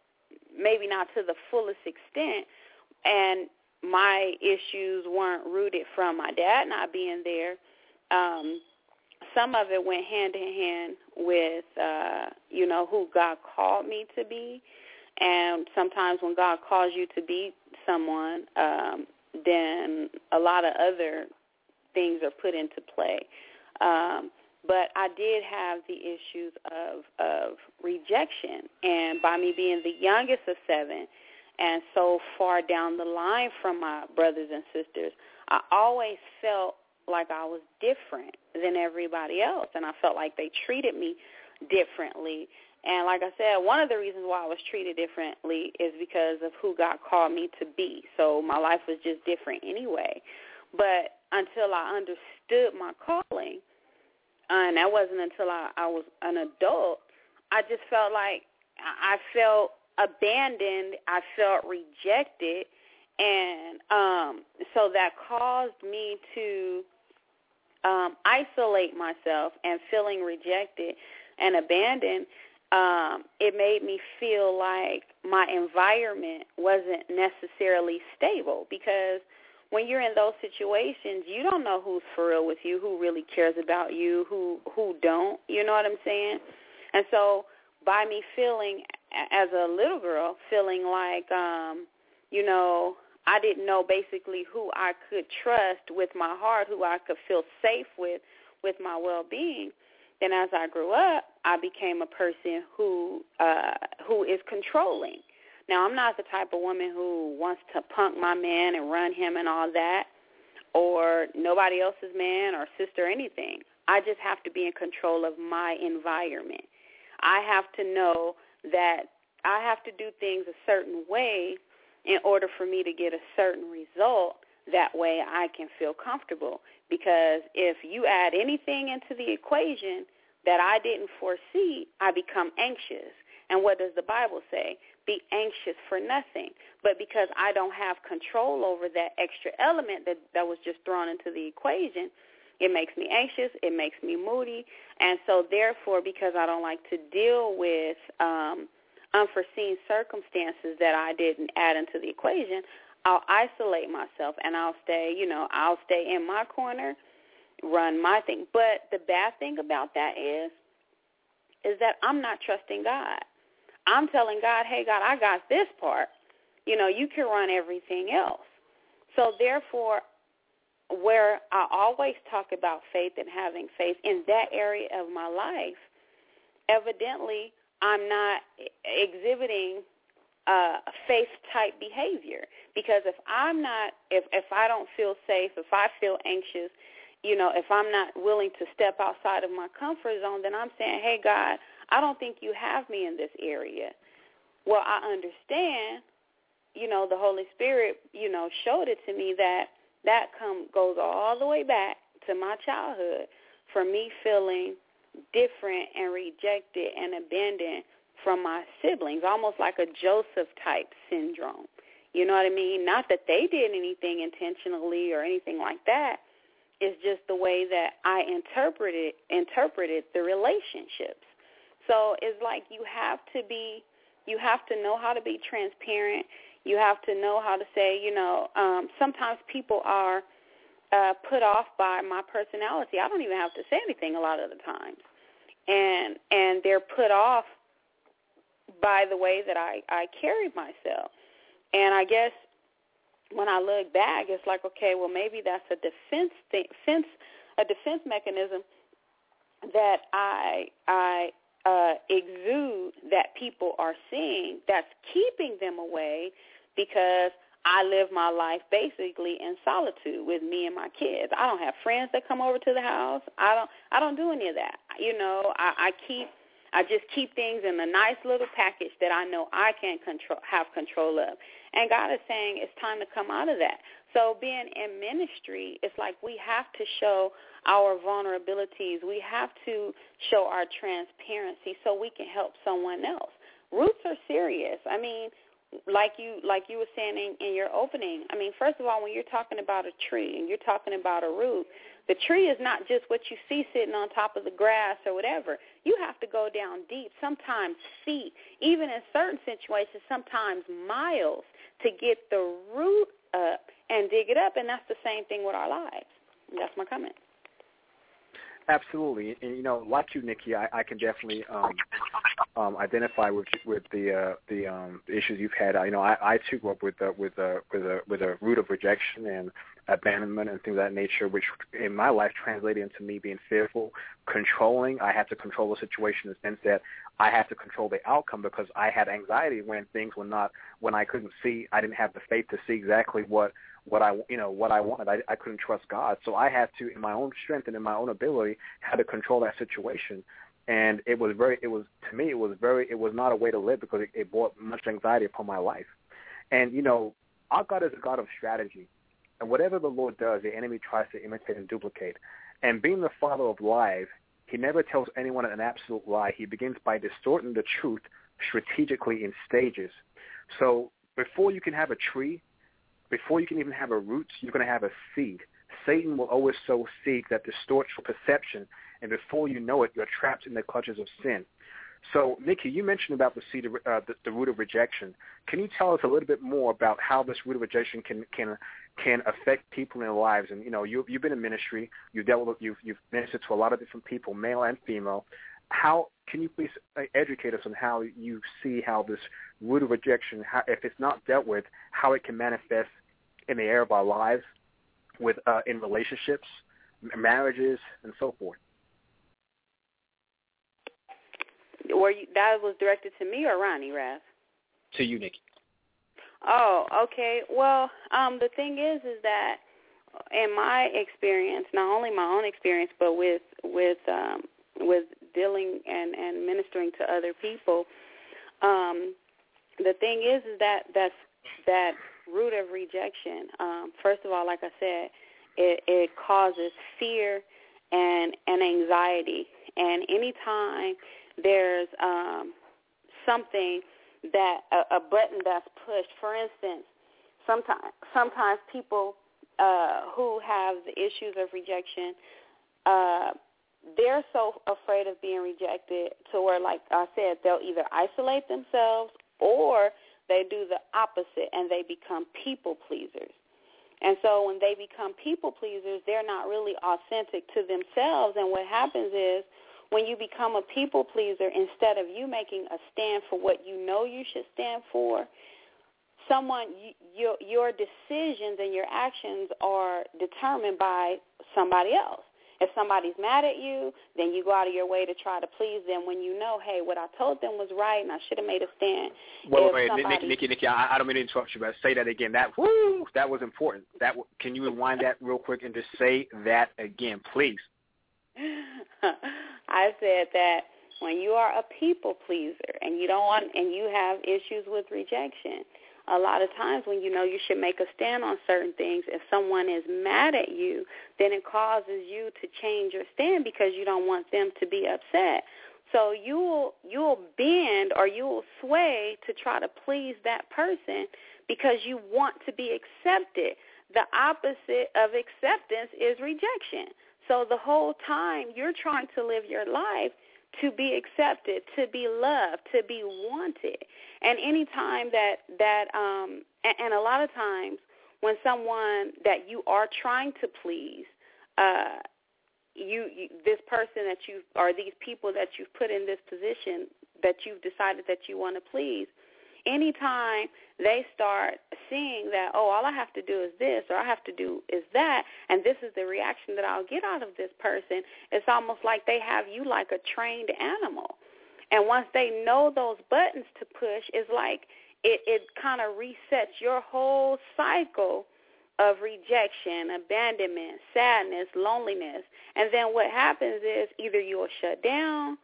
maybe not to the fullest extent, and my issues weren't rooted from my dad not being there. Um, some of it went hand in hand with, uh, you know, who God called me to be. And sometimes when God calls you to be someone, um, then a lot of other things are put into play. Um, but I did have the issues of, of rejection. And by me being the youngest of seven and so far down the line from my brothers and sisters, I always felt like I was different than everybody else. And I felt like they treated me differently. And like I said, one of the reasons why I was treated differently is because of who God called me to be. So my life was just different anyway. But until I understood my calling, and that wasn't until I, I was an adult, I just felt like I felt abandoned. I felt rejected. And um, so that caused me to um, isolate myself, and feeling rejected and abandoned, Um, it made me feel like my environment wasn't necessarily stable, because when you're in those situations, you don't know who's for real with you, who really cares about you, who who don't, you know what I'm saying? And so by me feeling, as a little girl, feeling like, um, you know, I didn't know basically who I could trust with my heart, who I could feel safe with, with my well-being. Then as I grew up, I became a person who uh, who is controlling. Now, I'm not the type of woman who wants to punk my man and run him and all that, or nobody else's man or sister or anything. I just have to be in control of my environment. I have to know that I have to do things a certain way in order for me to get a certain result. That way I can feel comfortable. Because if you add anything into the equation that I didn't foresee, I become anxious. And what does the Bible say? Be anxious for nothing. But because I don't have control over that extra element that, that was just thrown into the equation, it makes me anxious, it makes me moody. And so therefore, because I don't like to deal with um, unforeseen circumstances that I didn't add into the equation, I'll isolate myself and I'll stay, you know, I'll stay in my corner, run my thing. But the bad thing about that is, is that I'm not trusting God. I'm telling God, hey, God, I got this part. You know, you can run everything else. So therefore, where I always talk about faith and having faith in that area of my life, evidently I'm not exhibiting uh, faith-type behavior. Because if I'm not, if, if I don't feel safe, if I feel anxious, you know, if I'm not willing to step outside of my comfort zone, then I'm saying, hey, God, I don't think you have me in this area. Well, I understand, you know, the Holy Spirit, you know, showed it to me that that come goes all the way back to my childhood for me feeling different and rejected and abandoned from my siblings, almost like a Joseph-type syndrome. You know what I mean? Not that they did anything intentionally or anything like that. It's just the way that I interpreted interpreted the relationships. So it's like you have to be, you have to know how to be transparent. You have to know how to say, you know, um, sometimes people are uh, put off by my personality. I don't even have to say anything a lot of the times. And and they're put off by the way that I, I carry myself. And I guess when I look back, it's like, okay, well, maybe that's a defense thing, defense, a defense mechanism that I I uh, exude that people are seeing that's keeping them away, because I live my life basically in solitude with me and my kids. I don't have friends that come over to the house. I don't I don't do any of that. You know, I, I keep I just keep things in a nice little package that I know I can control have control of. And God is saying it's time to come out of that. So being in ministry, it's like we have to show our vulnerabilities. We have to show our transparency so we can help someone else. Roots are serious. I mean, like you like you were saying in, in your opening, I mean, first of all, when you're talking about a tree and you're talking about a root, the tree is not just what you see sitting on top of the grass or whatever. You have to go down deep, sometimes feet, even in certain situations, sometimes miles, to get the root up and dig it up, and that's the same thing with our lives. And that's my comment. Absolutely, and you know, like you, Nikki, I, I can definitely um, um, identify with with the uh, the, um, the issues you've had. I, you know, I, I too grew up with uh, with uh, with a with a root of rejection and abandonment and things of that nature, which in my life translated into me being fearful, controlling. I had to control the situation in the sense that I had to control the outcome because I had anxiety when things were not, when I couldn't see, I didn't have the faith to see exactly what, what I, you know, what I wanted. I, I couldn't trust God. So I had to, in my own strength and in my own ability, had to control that situation. And it was very, it was, to me, it was very, it was not a way to live because it, it brought much anxiety upon my life. And, you know, our God is a God of strategy. And whatever the Lord does, the enemy tries to imitate and duplicate. And being the father of lies, he never tells anyone an absolute lie. He begins by distorting the truth strategically in stages. So before you can have a tree, before you can even have a root, you're going to have a seed. Satan will always sow seeds that distort your perception, and before you know it, you're trapped in the clutches of sin. So, Nikki, you mentioned about the seed, of, uh, the, the root of rejection. Can you tell us a little bit more about how this root of rejection can can can affect people in their lives? And you know, you, you've been in ministry, you've dealt with, you've you've ministered to a lot of different people, male and female. How can you please educate us on how you see how this root of rejection, how, if it's not dealt with, how it can manifest in the area of our lives, with uh, in relationships, marriages, and so forth? Were you, that was directed to me or Ronnie, Raz? To you, Nikki. Oh, okay. Well, um, the thing is, is that in my experience, not only my own experience, but with with um, with dealing and, and ministering to other people, um, the thing is, is that that's that root of rejection. Um, first of all, like I said, it, it causes fear and and anxiety. And anytime there's um, something that a, a button that's pushed, for instance, sometimes sometimes people uh, who have the issues of rejection, uh, they're so afraid of being rejected to where, like I said, they'll either isolate themselves or they do the opposite and they become people pleasers. And so when they become people pleasers, they're not really authentic to themselves. And what happens is when you become a people pleaser, instead of you making a stand for what you know you should stand for, someone, your, your decisions and your actions are determined by somebody else. If somebody's mad at you, then you go out of your way to try to please them when you know, hey, what I told them was right and I should have made a stand. Wait, wait, somebody... Nikki, Nikki, Nikki, I, I don't mean to interrupt you, but say that again. That, woo, that was important. That Can you rewind that real quick and just say that again, please? I said that when you are a people pleaser and you don't want, and you have issues with rejection, a lot of times when you know you should make a stand on certain things, if someone is mad at you, then it causes you to change your stand because you don't want them to be upset. So you'll you'll bend or you'll sway to try to please that person because you want to be accepted. The opposite of acceptance is rejection. So the whole time you're trying to live your life to be accepted, to be loved, to be wanted. And any time that, that um, and, and a lot of times when someone that you are trying to please, uh, you, you this person that you, or these people that you've put in this position that you've decided that you want to please, anytime they start seeing that, oh, all I have to do is this or I have to do is that, and this is the reaction that I'll get out of this person, it's almost like they have you like a trained animal. And once they know those buttons to push, it's like it, it kind of resets your whole cycle of rejection, abandonment, sadness, loneliness. And then what happens is either you'll shut down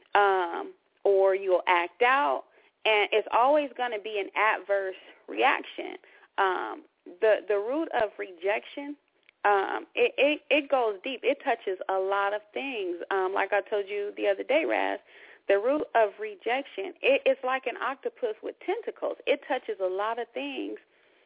um, or you'll act out. And it's always going to be an adverse reaction. Um, the the root of rejection, um, it, it, it goes deep. It touches a lot of things. Um, like I told you the other day, Raz, the root of rejection, it, it's like an octopus with tentacles. It touches a lot of things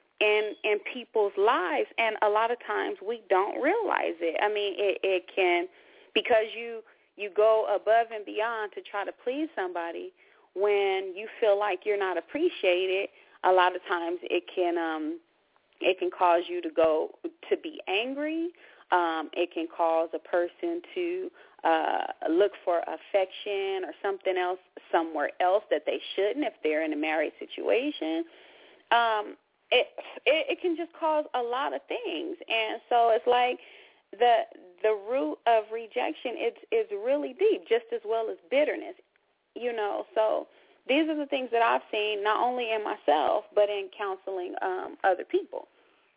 in in people's lives, and a lot of times we don't realize it. I mean, it, it can, because you you go above and beyond to try to please somebody. When you feel like you're not appreciated, a lot of times it can um, it can cause you to go to be angry. Um, it can cause a person to uh, look for affection or something else somewhere else that they shouldn't if they're in a married situation. Um, it, it it can just cause a lot of things, and so it's like the the root of rejection is is really deep, just as well as bitterness. You know, so these are the things that I've seen not only in myself but in counseling um, other people.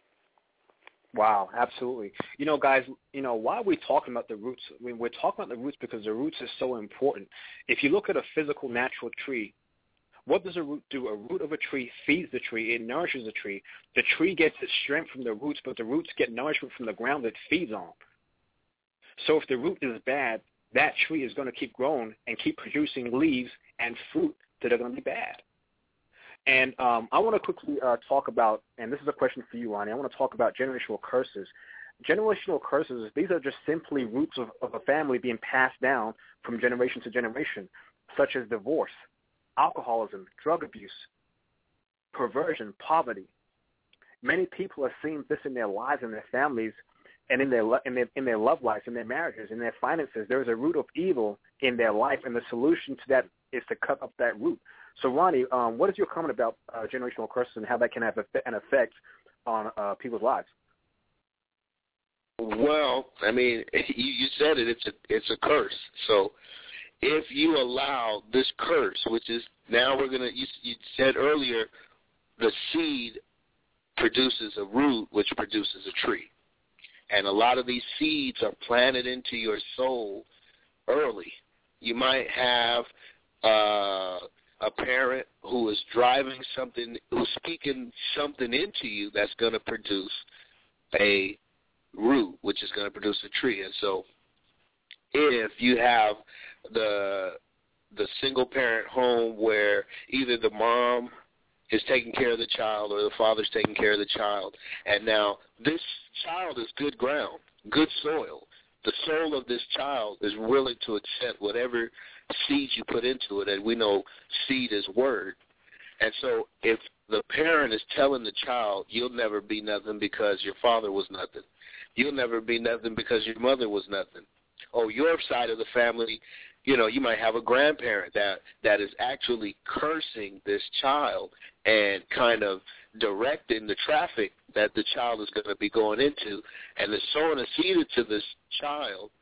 Wow, absolutely. You know, guys, you know, why are we talking about the roots? I mean, we're talking about the roots because the roots is so important. If you look at a physical, natural tree, what does a root do? A root of a tree feeds the tree. It nourishes the tree. The tree gets its strength from the roots, but the roots get nourishment from the ground it feeds on. So if the root is bad, that tree is going to keep growing and keep producing leaves and fruit that are going to be bad. And um, I want to quickly uh, talk about, and this is a question for you, Ronnie, I want to talk about generational curses. Generational curses, these are just simply roots of, of a family being passed down from generation to generation, such as divorce, alcoholism, drug abuse, perversion, poverty. Many people are seeing this in their lives and their families, and in their, in their in their love lives, in their marriages, in their finances. There is a root of evil in their life, and the solution to that is to cut up that root. So, Ronnie, um, what is your comment about uh, generational curses and how that can have an effect on uh, people's lives? Well, I mean, you, you said it. It's a it's a curse. So, if you allow this curse, which is now we're gonna, you, you said earlier, the seed produces a root, which produces a tree. And a lot of these seeds are planted into your soul early. You might have uh, a parent who is driving something, who's speaking something into you that's going to produce a root, which is going to produce a tree. And so if you have the the single-parent home where either the mom is taking care of the child or the father's taking care of the child, and now this child is good ground, good soil. The soul of this child is willing to accept whatever seeds you put into it, and we know seed is word. And so if the parent is telling the child, you'll never be nothing because your father was nothing. You'll never be nothing because your mother was nothing. Oh, your side of the family, you know, you might have a grandparent that, that is actually cursing this child and kind of directing the traffic that the child is going to be going into, and is sowing a seed into this child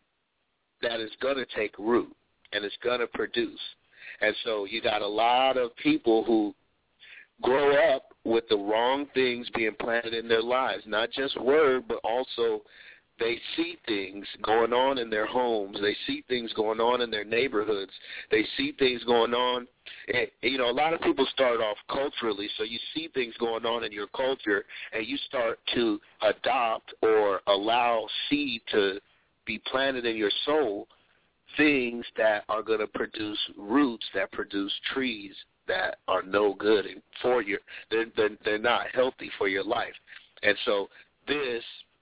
that is going to take root and it's going to produce. And so you got a lot of people who grow up with the wrong things being planted in their lives, not just word, but also they see things going on in their homes. They see things going on in their neighborhoods. They see things going on. And, you know, a lot of people start off culturally, so you see things going on in your culture, and you start to adopt or allow seed to be planted in your soul, things that are going to produce roots that produce trees that are no good for your, they're, they're, they're not healthy for your life. And so this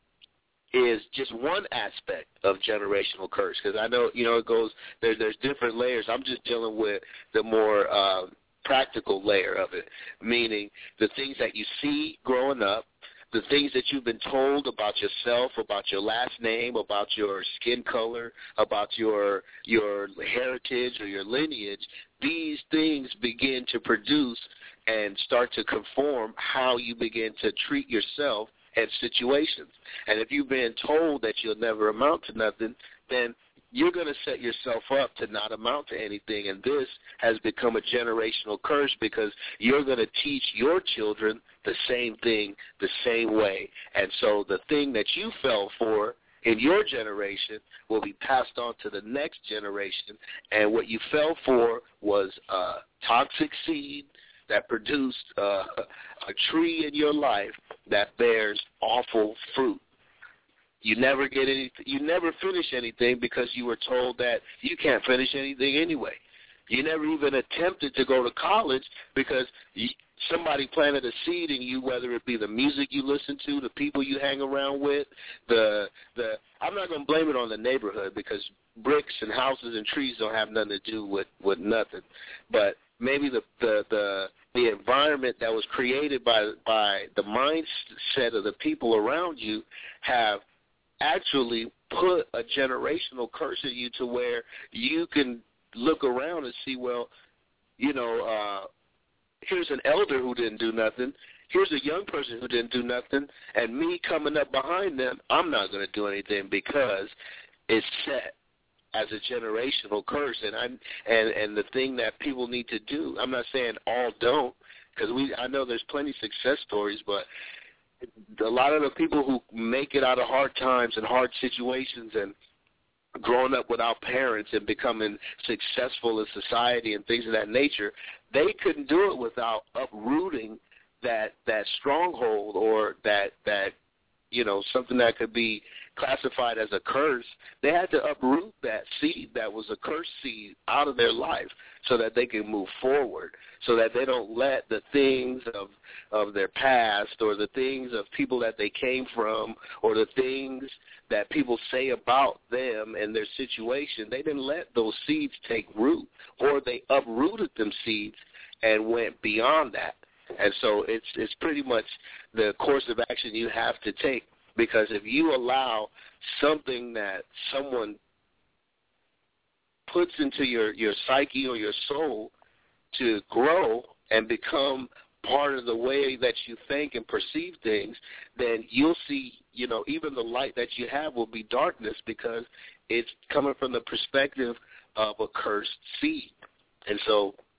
is just one aspect of generational curse, because I know, you know, it goes, there, there's different layers. I'm just dealing with the more uh, practical layer of it, meaning the things that you see growing up, the things that you've been told about yourself, about your last name, about your skin color, about your your heritage or your lineage, these things begin to produce and start to conform how you begin to treat yourself and situations. And if you've been told that you'll never amount to nothing, then you're going to set yourself up to not amount to anything. And this has become a generational curse because you're going to teach your children the same thing the same way. And so the thing that you fell for in your generation will be passed on to the next generation. And what you fell for was a toxic seed that produced uh, a tree in your life that bears awful fruit. You never get any. You never finish anything because you were told that you can't finish anything anyway. You never even attempted to go to college because you, somebody planted a seed in you, whether it be the music you listen to, the people you hang around with, the the. I'm not going to blame it on the neighborhood because bricks and houses and trees don't have nothing to do with, with nothing, but maybe the, the the the environment that was created by by the mindset of the people around you have actually put a generational curse in you to where you can look around and see, well, you know, uh, here's an elder who didn't do nothing. Here's a young person who didn't do nothing, and me coming up behind them, I'm not going to do anything because it's set as a generational curse. And I and and the thing that people need to do, I'm not saying all don't, because we I know there's plenty of success stories, but a lot of the people who make it out of hard times and hard situations and growing up without parents and becoming successful in society and things of that nature, they couldn't do it without uprooting that that stronghold or that that you know, something that could be classified as a curse. They had to uproot that seed that was a curse seed out of their life so that they can move forward, so that they don't let the things of of their past or the things of people that they came from or the things that people say about them and their situation, they didn't let those seeds take root, or they uprooted them seeds and went beyond that. And so it's it's pretty much the course of action you have to take, because if you allow something that someone puts into your, your psyche or your soul to grow and become part of the way that you think and perceive things, then you'll see, you know, even the light that you have will be darkness because it's coming from the perspective of a cursed seed. And so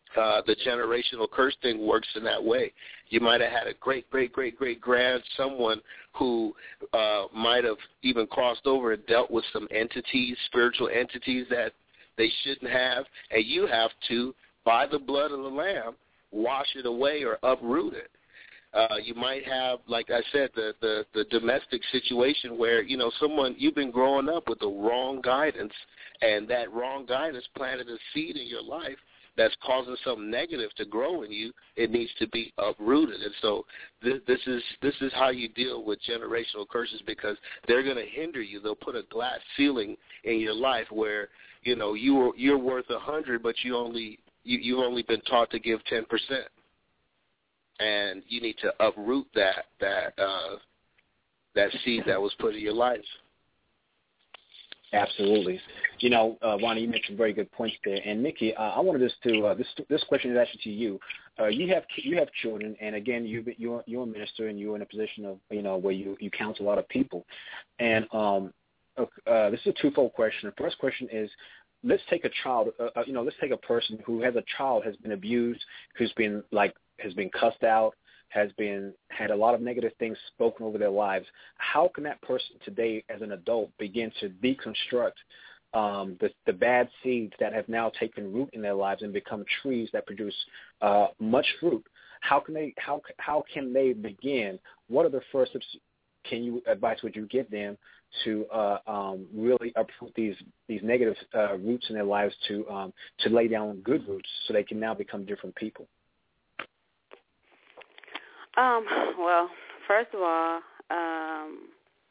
uh, the generational curse thing works in that way. You might have had a great, great, great, great grand someone who uh, might have even crossed over and dealt with some entities, spiritual entities that they shouldn't have, and you have to, by the blood of the Lamb, wash it away or uproot it. Uh, you might have, like I said, the, the, the domestic situation where, you know, someone, you've been growing up with the wrong guidance, and that wrong guidance planted a seed in your life that's causing something negative to grow in you. It needs to be uprooted. And so this, this is this is how you deal with generational curses, because they're going to hinder you. They'll put a glass ceiling in your life where, you know, you were, you're worth a hundred, but you only you, you've only been taught to give ten percent. And you need to uproot that that uh, that seed that was put in your life. Absolutely. You know, uh, Ronnie, you made some very good points there. And Nikki, uh, I wanted this to uh, this this question is actually to you. Uh, you have you have children, and again, you you're you're a minister, and you're in a position of you know where you, you counsel a lot of people. And um, uh, this is a twofold question. The first question is, let's take a child. Uh, you know, let's take a person who has a child has been abused, who's been like has been cussed out, has been had a lot of negative things spoken over their lives. How can that person today, as an adult, begin to deconstruct um, the, the bad seeds that have now taken root in their lives and become trees that produce uh, much fruit? How can they how how can they begin? What are the first can you advice would you give them to uh, um, really uproot these these negative uh, roots in their lives to um, to lay down good roots so they can now become different people? Um, well, first of all, um,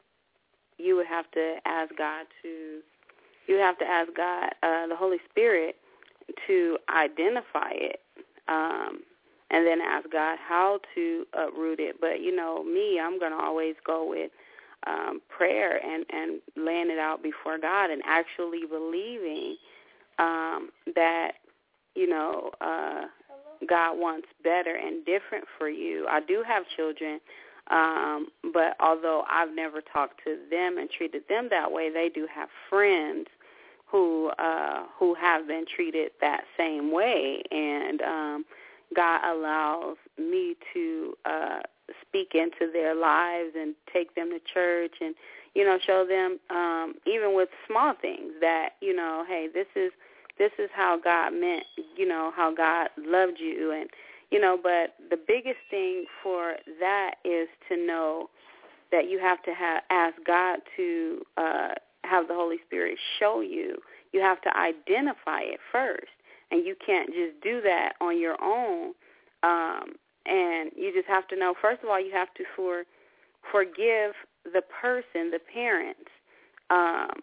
you would have to ask God to, you would have to ask God, uh, the Holy Spirit, to identify it, um, and then ask God how to uproot it. But, you know, me, I'm going to always go with um, prayer and, and laying it out before God and actually believing um, that, you know, uh, God wants better and different for you. I do have children, um, but although I've never talked to them and treated them that way, they do have friends who uh, who have been treated that same way, and um, God allows me to uh, speak into their lives and take them to church and, you know, show them um, even with small things that, you know, hey, this is This is how God meant, you know, how God loved you. And, you know, but the biggest thing for that is to know that you have to have, ask God to uh, have the Holy Spirit show you. You have to identify it first. And you can't just do that on your own. Um, and you just have to know, first of all, you have to for, forgive the person, the parents, um,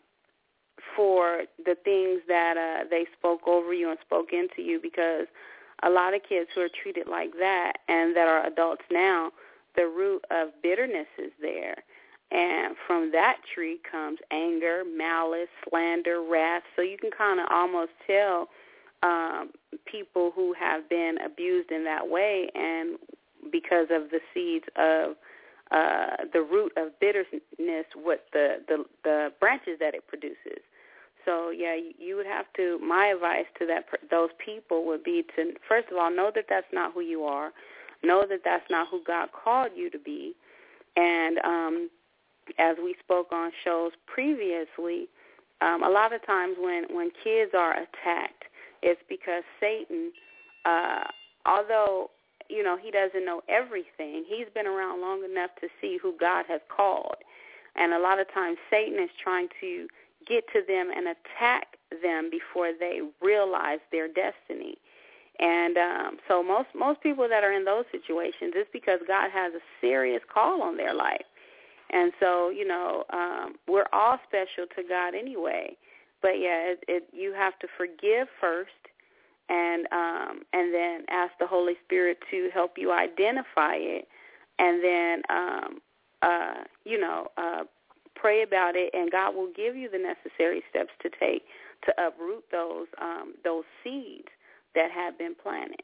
for the things that uh, they spoke over you and spoke into you, because a lot of kids who are treated like that and that are adults now, the root of bitterness is there. And from that tree comes anger, malice, slander, wrath. So you can kind of almost tell um, people who have been abused in that way, and because of the seeds of uh, the root of bitterness, what the, the, the branches that it produces. So, yeah, you would have to, my advice to that those people would be to, first of all, know that that's not who you are. Know that that's not who God called you to be. And um, as we spoke on shows previously, um, a lot of times when, when kids are attacked, it's because Satan, uh, although, you know, he doesn't know everything, he's been around long enough to see who God has called. And a lot of times Satan is trying to get to them and attack them before they realize their destiny. And um, so most most people that are in those situations, it's because God has a serious call on their life. And so, you know, um, we're all special to God anyway. But, yeah, it, it, you have to forgive first, and um, and then ask the Holy Spirit to help you identify it, and then, um, uh, you know, uh, pray about it, and God will give you the necessary steps to take to uproot those um, those seeds that have been planted.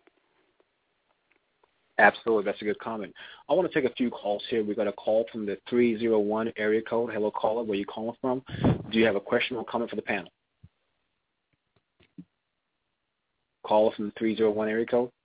Absolutely. That's a good comment. I want to take a few calls here. We got a call from the three oh one area code. Hello, caller. Where are you calling from? Do you have a question or comment for the panel? Call from the three oh one area code.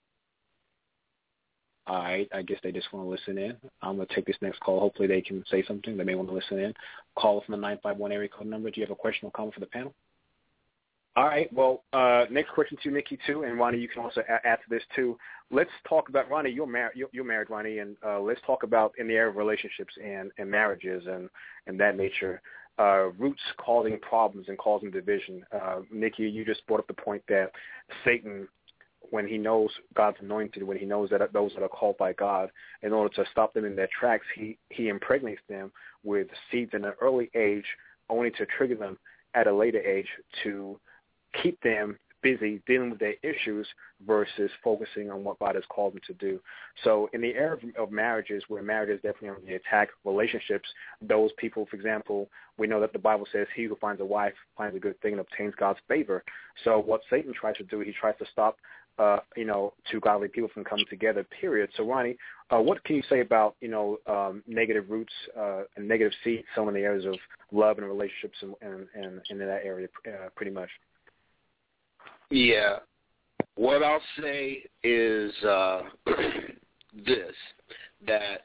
All right, I guess they just want to listen in. I'm going to take this next call. Hopefully they can say something. They may want to listen in. Call from the nine five one area code number. Do you have a question or comment for the panel? All right, well, uh, next question to Nikki, too, and Ronnie, you can also a- add to this, too. Let's talk about, Ronnie, you're, mar- you're, you're married, Ronnie, and uh, let's talk about in the area of relationships and, and marriages and, and that nature, uh, roots causing problems and causing division. Uh, Nikki, you just brought up the point that Satan, when he knows God's anointed, when he knows that those that are called by God, in order to stop them in their tracks, he, he impregnates them with seeds in an early age, only to trigger them at a later age to keep them busy dealing with their issues versus focusing on what God has called them to do. So in the area of, of marriages, where marriage is definitely on the attack, relationships, those people, for example, we know that the Bible says he who finds a wife finds a good thing and obtains God's favor. So what Satan tries to do, he tries to stop, uh, you know, two godly people from coming together, period. So, Ronnie, uh, what can you say about, you know, um, negative roots uh, and negative seeds, some in the areas of love and relationships and, and, and in that area uh, pretty much? Yeah. What I'll say is uh, this, that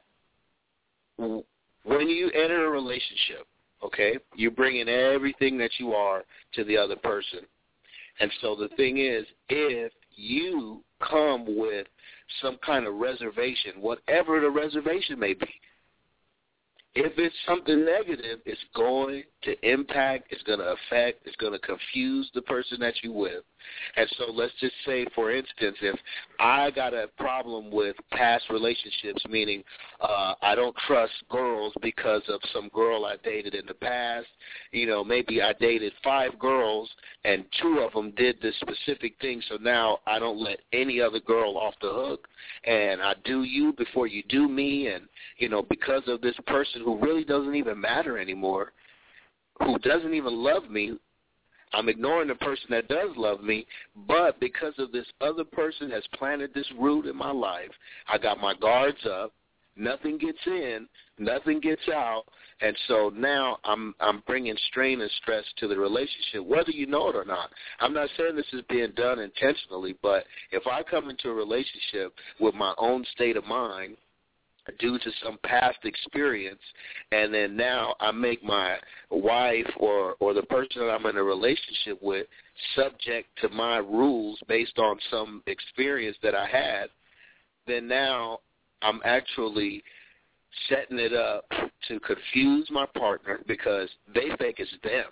w- when you enter a relationship, okay, you bring in everything that you are to the other person. And so the thing is, if you come with some kind of reservation, whatever the reservation may be, if it's something negative, it's going to impact, it's going to affect, it's going to confuse the person that you're with. And so let's just say, for instance, if I got a problem with past relationships, meaning uh, I don't trust girls because of some girl I dated in the past, you know, maybe I dated five girls and two of them did this specific thing, so now I don't let any other girl off the hook, and I do you before you do me, and, you know, because of this person who really doesn't even matter anymore, who doesn't even love me, I'm ignoring the person that does love me, but because of this other person has planted this root in my life, I got my guards up, nothing gets in, nothing gets out, and so now I'm I'm bringing strain and stress to the relationship, whether you know it or not. I'm not saying this is being done intentionally, but if I come into a relationship with my own state of mind, due to some past experience, and then now I make my wife or, or the person that I'm in a relationship with subject to my rules based on some experience that I had, then now I'm actually setting it up to confuse my partner because they think it's them.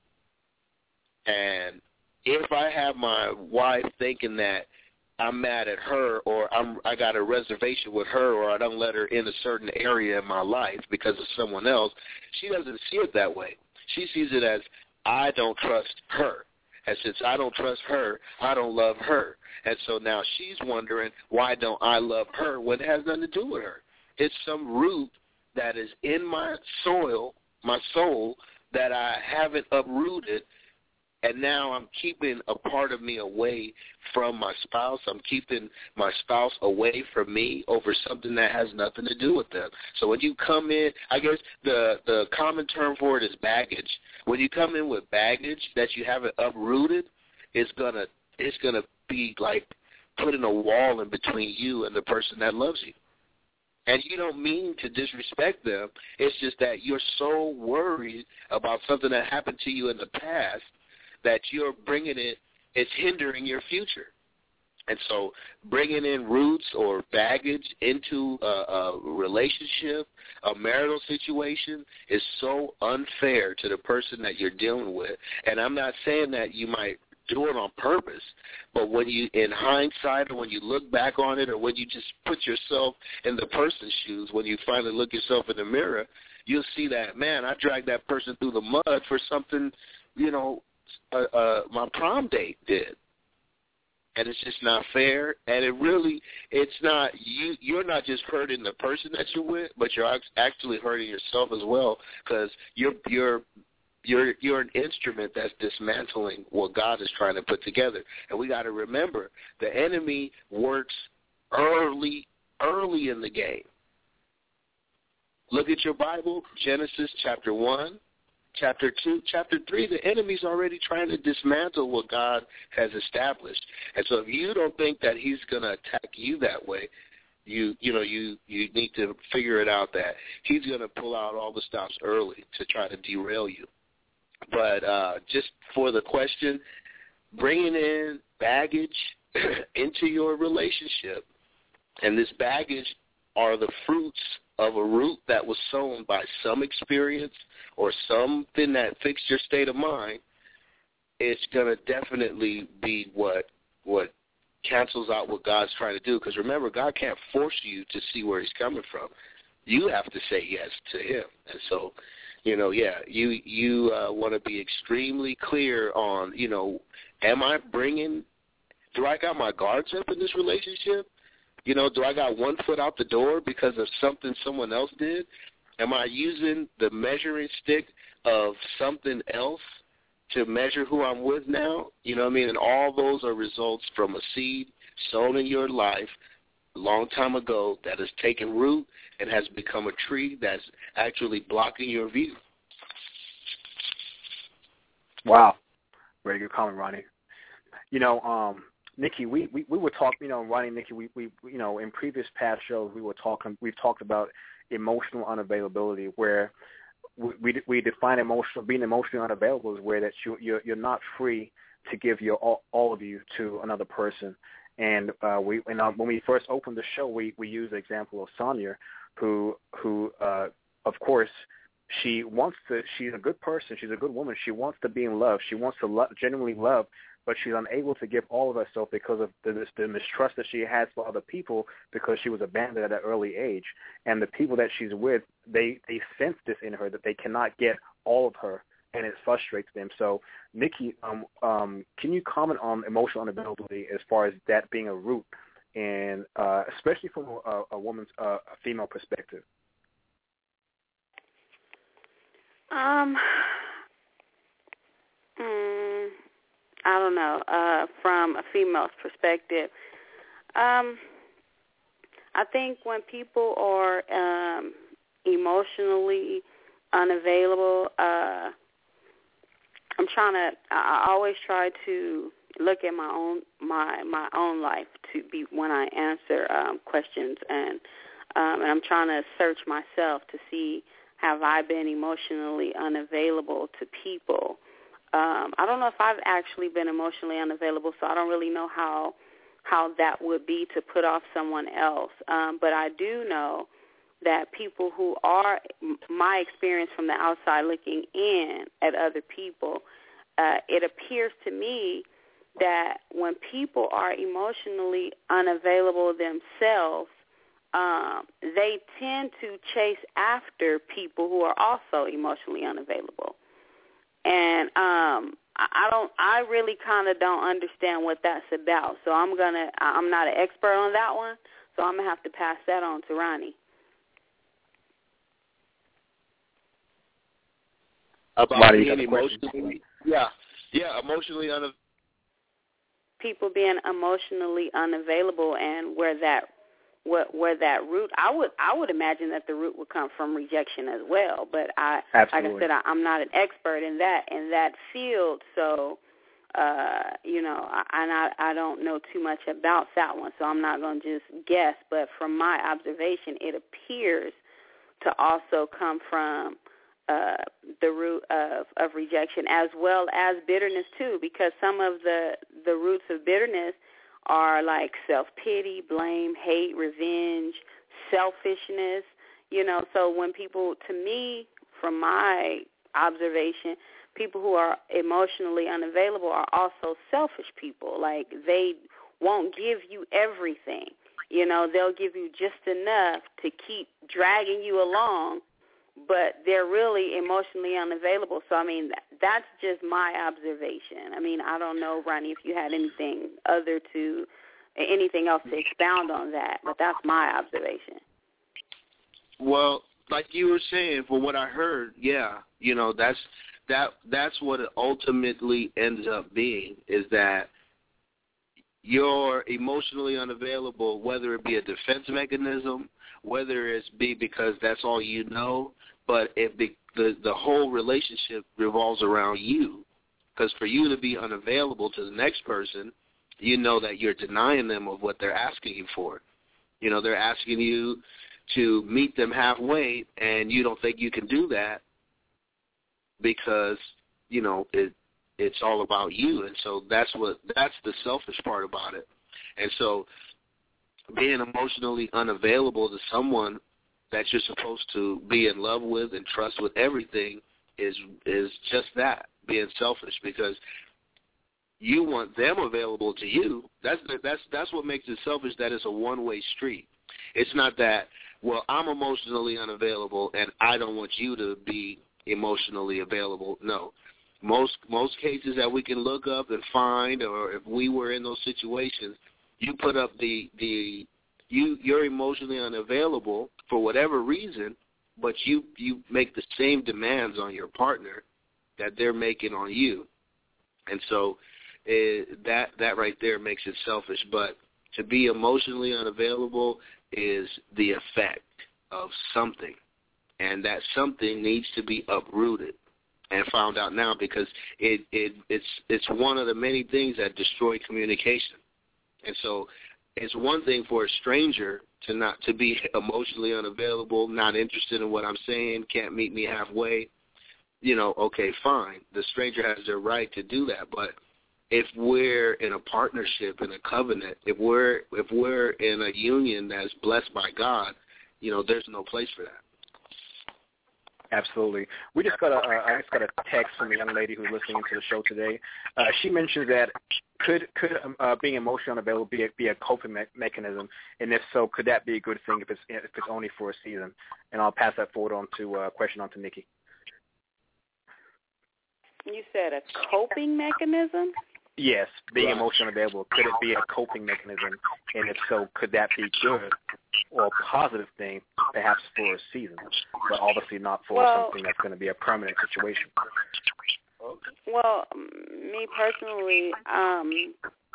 And if I have my wife thinking that I'm mad at her, or I'm, I got a reservation with her, or I don't let her in a certain area in my life because of someone else, she doesn't see it that way. She sees it as I don't trust her. And since I don't trust her, I don't love her. And so now she's wondering, why don't I love her when it has nothing to do with her? It's some root that is in my soil, my soul, that I haven't uprooted. And now I'm keeping a part of me away from my spouse. I'm keeping my spouse away from me over something that has nothing to do with them. So when you come in, I guess the, the common term for it is baggage. When you come in with baggage that you haven't uprooted, it's gonna it's gonna be like putting a wall in between you and the person that loves you. And you don't mean to disrespect them. It's just that you're so worried about something that happened to you in the past that you're bringing it, it's hindering your future. And so bringing in roots or baggage into a, a relationship, a marital situation, is so unfair to the person that you're dealing with. And I'm not saying that you might do it on purpose, but when you, in hindsight, or when you look back on it, or when you just put yourself in the person's shoes, when you finally look yourself in the mirror, you'll see that, man, I dragged that person through the mud for something, you know, Uh, uh, my prom date did, and it's just not fair. And it really, it's not you. You're not just hurting the person that you're with, but you're actually hurting yourself as well, because you're you're you're you're an instrument that's dismantling what God is trying to put together. And we got to remember, the enemy works early, early in the game. Look at your Bible, Genesis chapter one. chapter two, chapter three, the enemy's already trying to dismantle what God has established. And so if you don't think that he's going to attack you that way, you you know, you, you need to figure it out that he's going to pull out all the stops early to try to derail you. But uh, just for the question, bringing in baggage into your relationship, and this baggage are the fruits of a root that was sown by some experience or something that fixed your state of mind, it's going to definitely be what what cancels out what God's trying to do. Because remember, God can't force you to see where he's coming from. You have to say yes to him. And so, you know, yeah, you, you uh, want to be extremely clear on, you know, am I bringing, do I got my guards up in this relationship? You know, do I got one foot out the door because of something someone else did? Am I using the measuring stick of something else to measure who I'm with now? You know what I mean? And all those are results from a seed sown in your life a long time ago that has taken root and has become a tree that's actually blocking your view. Wow. Very good comment, Ronnie. You know, um, Nikki, we, we, we were talking, you know, Ronnie and Nikki, we, we, you know, in previous past shows, we were talking, we've talked about emotional unavailability, where we, we, we define emotional, being emotionally unavailable is where that you, you're, you're not free to give your, all, all of you to another person. And uh, we, and, uh, when we first opened the show, we, we used the example of Sonia, who, who, uh, of course, she wants to, she's a good person. She's a good woman. She wants to be in love. She wants to lo- genuinely love, but she's unable to give all of herself because of the, the mistrust that she has for other people because she was abandoned at an early age. And the people that she's with, they, they sense this in her, that they cannot get all of her, and it frustrates them. So, Nikki, um, um, can you comment on emotional unavailability as far as that being a root, and uh, especially from a, a woman's, uh, a female perspective? Um, mm, I don't know. Uh, from a female's perspective, um, I think when people are um, emotionally unavailable, uh, I'm trying to. I always try to look at my own my my own life to be when I answer um, questions, and um, and I'm trying to search myself to see, have I been emotionally unavailable to people? Um, I don't know if I've actually been emotionally unavailable, so I don't really know how how that would be to put off someone else. Um, but I do know that people who are, my experience from the outside looking in at other people, uh, it appears to me that when people are emotionally unavailable themselves, um, they tend to chase after people who are also emotionally unavailable. And um, I don't, I really kind of don't understand what that's about. So I'm gonna, I'm not an expert on that one. So I'm gonna have to pass that on to Ronnie. About Ronnie, being emotionally, yeah, yeah, emotionally unavailable. People being emotionally unavailable, and where that, what, where that root, I would, I would imagine that the root would come from rejection as well. But I, Absolutely. like I said, I, I'm not an expert in that in that field, so uh, you know, I, and I, I don't know too much about that one, so I'm not going to just guess. But from my observation, it appears to also come from Uh, the root of, of rejection, as well as bitterness too, because some of the, the roots of bitterness are like self-pity, blame, hate, revenge, selfishness, you know. So when people, to me, from my observation, people who are emotionally unavailable are also selfish people. Like, they won't give you everything. You know, they'll give you just enough to keep dragging you along, but they're really emotionally unavailable. So, I mean, that's just my observation. I mean, I don't know, Ronnie, if you had anything other to, anything else to expound on that, but that's my observation. Well, like you were saying, from what I heard, yeah, you know, that's that that's what it ultimately ends up being, is that you're emotionally unavailable, whether it be a defense mechanism, whether it's be because that's all you know, but it be, the, the whole relationship revolves around you. Because for you to be unavailable to the next person, you know that you're denying them of what they're asking you for. You know, they're asking you to meet them halfway, and you don't think you can do that because, you know, it it's all about you. And so that's what that's the selfish part about it. And so being emotionally unavailable to someone that you're supposed to be in love with and trust with everything is is just that, being selfish, because you want them available to you. That's that's that's what makes it selfish, that it's a one-way street. It's not that, well, I'm emotionally unavailable and I don't want you to be emotionally available. No. Most most cases that we can look up and find, or if we were in those situations, you put up the the you you're emotionally unavailable for whatever reason, but you you make the same demands on your partner that they're making on you. And so it, that that right there makes it selfish. But to be emotionally unavailable is the effect of something, and that something needs to be uprooted and found out now, because it, it it's it's one of the many things that destroy communication. And so it's one thing for a stranger to not to be emotionally unavailable, not interested in what I'm saying, can't meet me halfway. You know, okay, fine. The stranger has their right to do that. But if we're in a partnership, in a covenant, if we're if we're in a union that's blessed by God, you know, there's no place for that. Absolutely. We just got a uh, I just got a text from a young lady who's listening to the show today. Uh, she mentioned that could could uh, being emotionally unavailable be a, be a coping me- mechanism, and if so, could that be a good thing if it's if it's only for a season? And I'll pass that forward on to uh, question on to Nikki. You said a coping mechanism? Yes, being Right. emotionally unavailable, could it be a coping mechanism? And if so, could that be good or a positive thing, perhaps for a season, but obviously not for well, something that's going to be a permanent situation? Well, me personally, um,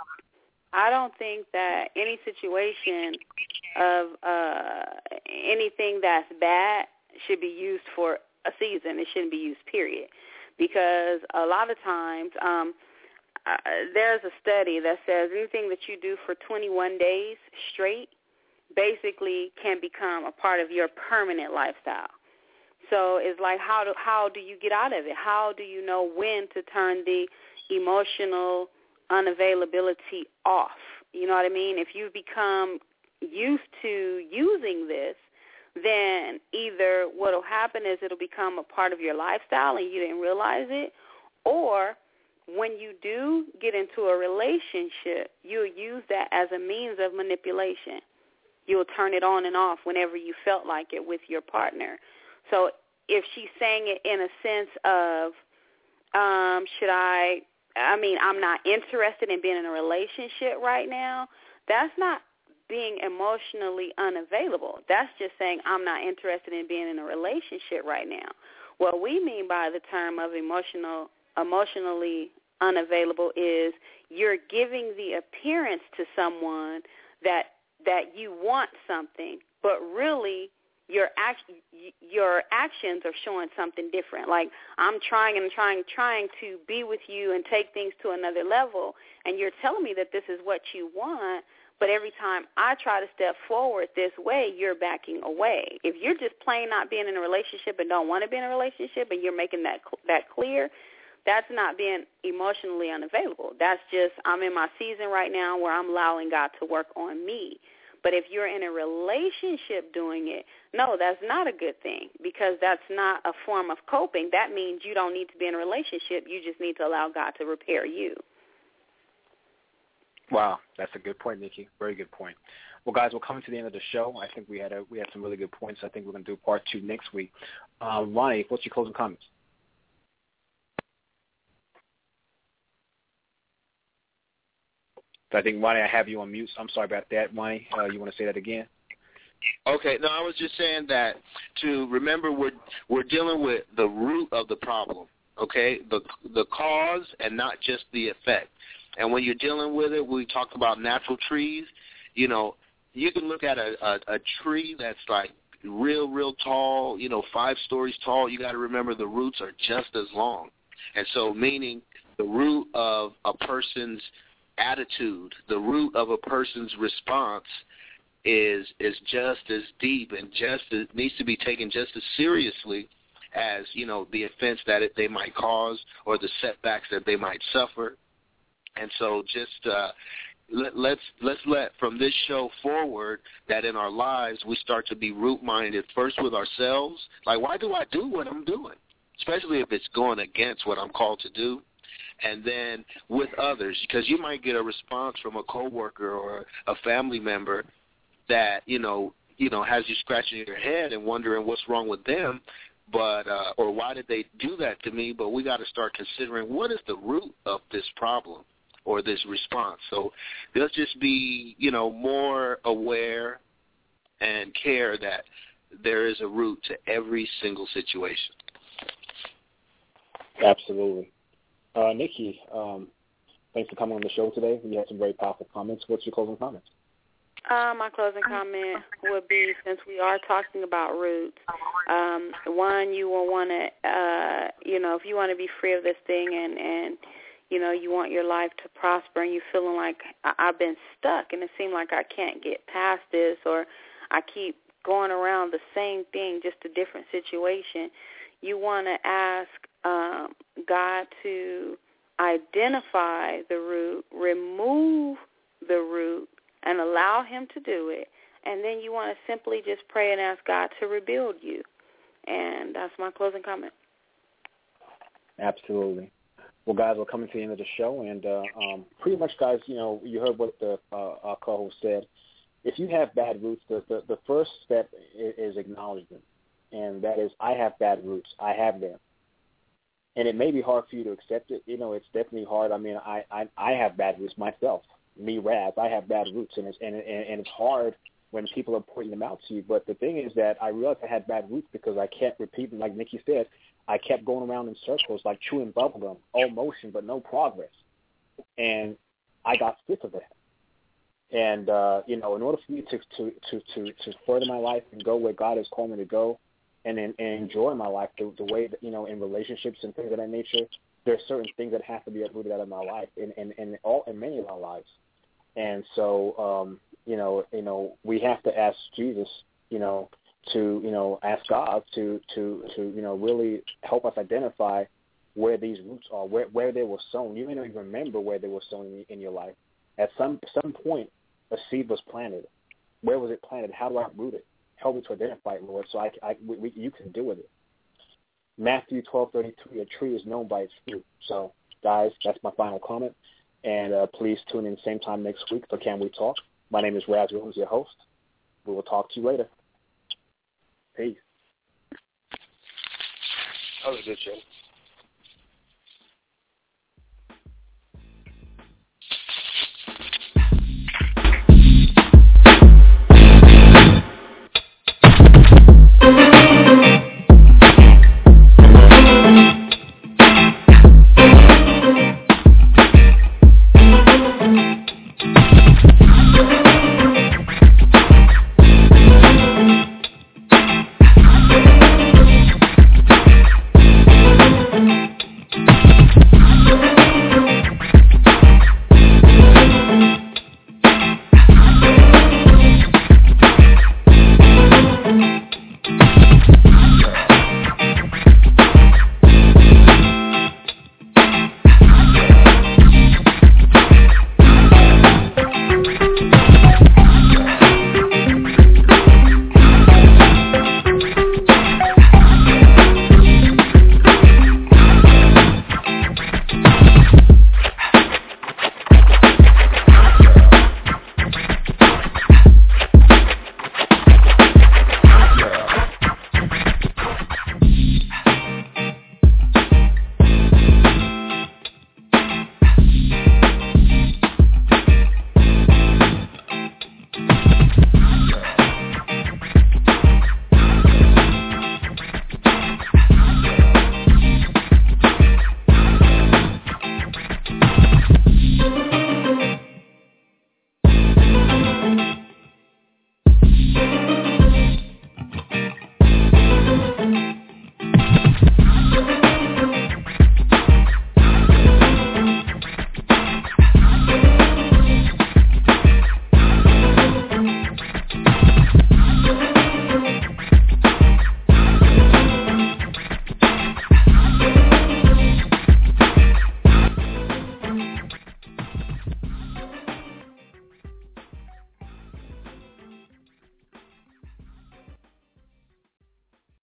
I don't think that any situation of uh, anything that's bad should be used for a season. It shouldn't be used, period. Because a lot of times um, uh, there's a study that says anything that you do for twenty-one days straight basically can become a part of your permanent lifestyle. So it's like, how do how do you get out of it? How do you know when to turn the emotional unavailability off? You know what I mean? If you become used to using this, then either what will happen is it'll become a part of your lifestyle and you didn't realize it, or when you do get into a relationship, you'll use that as a means of manipulation. You'll turn it on and off whenever you felt like it with your partner. So if she's saying it in a sense of, um, should I, I mean, I'm not interested in being in a relationship right now, that's not being emotionally unavailable. That's just saying I'm not interested in being in a relationship right now. What we mean by the term of emotional, emotionally unavailable is you're giving the appearance to someone that that you want something, but really your act, your actions are showing something different. Like, I'm trying and trying, trying to be with you and take things to another level, and you're telling me that this is what you want, but every time I try to step forward this way, you're backing away. If you're just plain not being in a relationship and don't want to be in a relationship and you're making that that clear, that's not being emotionally unavailable. That's just, I'm in my season right now where I'm allowing God to work on me. But if you're in a relationship doing it, no, that's not a good thing, because that's not a form of coping. That means you don't need to be in a relationship. You just need to allow God to repair you. Wow, that's a good point, Nikki. Very good point. Well, guys, we're coming to the end of the show. I think we had a, we had some really good points. I think we're going to do part two next week. Uh, Ronnie, what's your closing comments? I think, Ronnie, I have you on mute. So I'm sorry about that, Ronnie. Uh, you want to say that again? Okay, no, I was just saying that to remember we're we're dealing with the root of the problem. Okay, the the cause and not just the effect. And when you're dealing with it, we talked about natural trees. You know, you can look at a, a, a tree that's like real, real tall, you know, five stories tall, you got to remember the roots are just as long. And so meaning the root of a person's attitude, the root of a person's response is is just as deep and just as, needs to be taken just as seriously as, you know, the offense that it, they might cause or the setbacks that they might suffer. And so just uh, let, let's let's let from this show forward that in our lives we start to be root-minded first with ourselves. Like, why do I do what I'm doing? Especially if it's going against what I'm called to do. And then with others, because you might get a response from a coworker or a family member that, you know, you know, has you scratching your head and wondering what's wrong with them, but uh, or why did they do that to me? But we got to start considering what is the root of this problem or this response. So let's just be, you know, more aware and care that there is a root to every single situation. Absolutely. Uh, Nikki, um, thanks for coming on the show today. You had some very powerful comments. What's your closing comments? Uh, my closing comment would be, since we are talking about roots, um, one, you will want to, uh, you know, if you want to be free of this thing and, and, you know, you want your life to prosper and you're feeling like I- I've been stuck and it seems like I can't get past this, or I keep going around the same thing, just a different situation, you want to ask um, God to identify the root, remove the root, and allow him to do it. And then you want to simply just pray and ask God to rebuild you. And that's my closing comment. Absolutely. Well, guys, we're coming to the end of the show. And uh, um, pretty much, guys, you know, you heard what the uh, our co-host said. If you have bad roots, the, the, the first step is, is acknowledgement. And that is, I have bad roots. I have them. And it may be hard for you to accept it. You know, it's definitely hard. I mean, I, I, I have bad roots myself. Me, Raz, I have bad roots, and it's, and, and, and it's hard when people are pointing them out to you. But the thing is that I realized I had bad roots because I kept repeating, like Nikki said, I kept going around in circles like chewing bubblegum, all motion but no progress. And I got sick of that. And, uh, you know, in order for me to, to, to, to, to further my life and go where God has called me to go and, and, and enjoy my life the, the way that, you know, in relationships and things of that nature, there are certain things that have to be uprooted out of my life and, and, and all in many of our lives. And so, um, you know, you know, we have to ask Jesus, you know, to, you know, ask God to, to, to, you know, really help us identify where these roots are, where, where they were sown. You may not even remember where they were sown in, in your life. At some some point, a seed was planted. Where was it planted? How do I root it? Help me to identify it, Lord, so I, I we, we, you can deal with it. Matthew twelve thirty-three, a tree is known by its fruit. So, guys, that's my final comment. And uh, please tune in same time next week for Can We Talk. My name is Raz Williams, your host. We will talk to you later. Peace. That was a good show.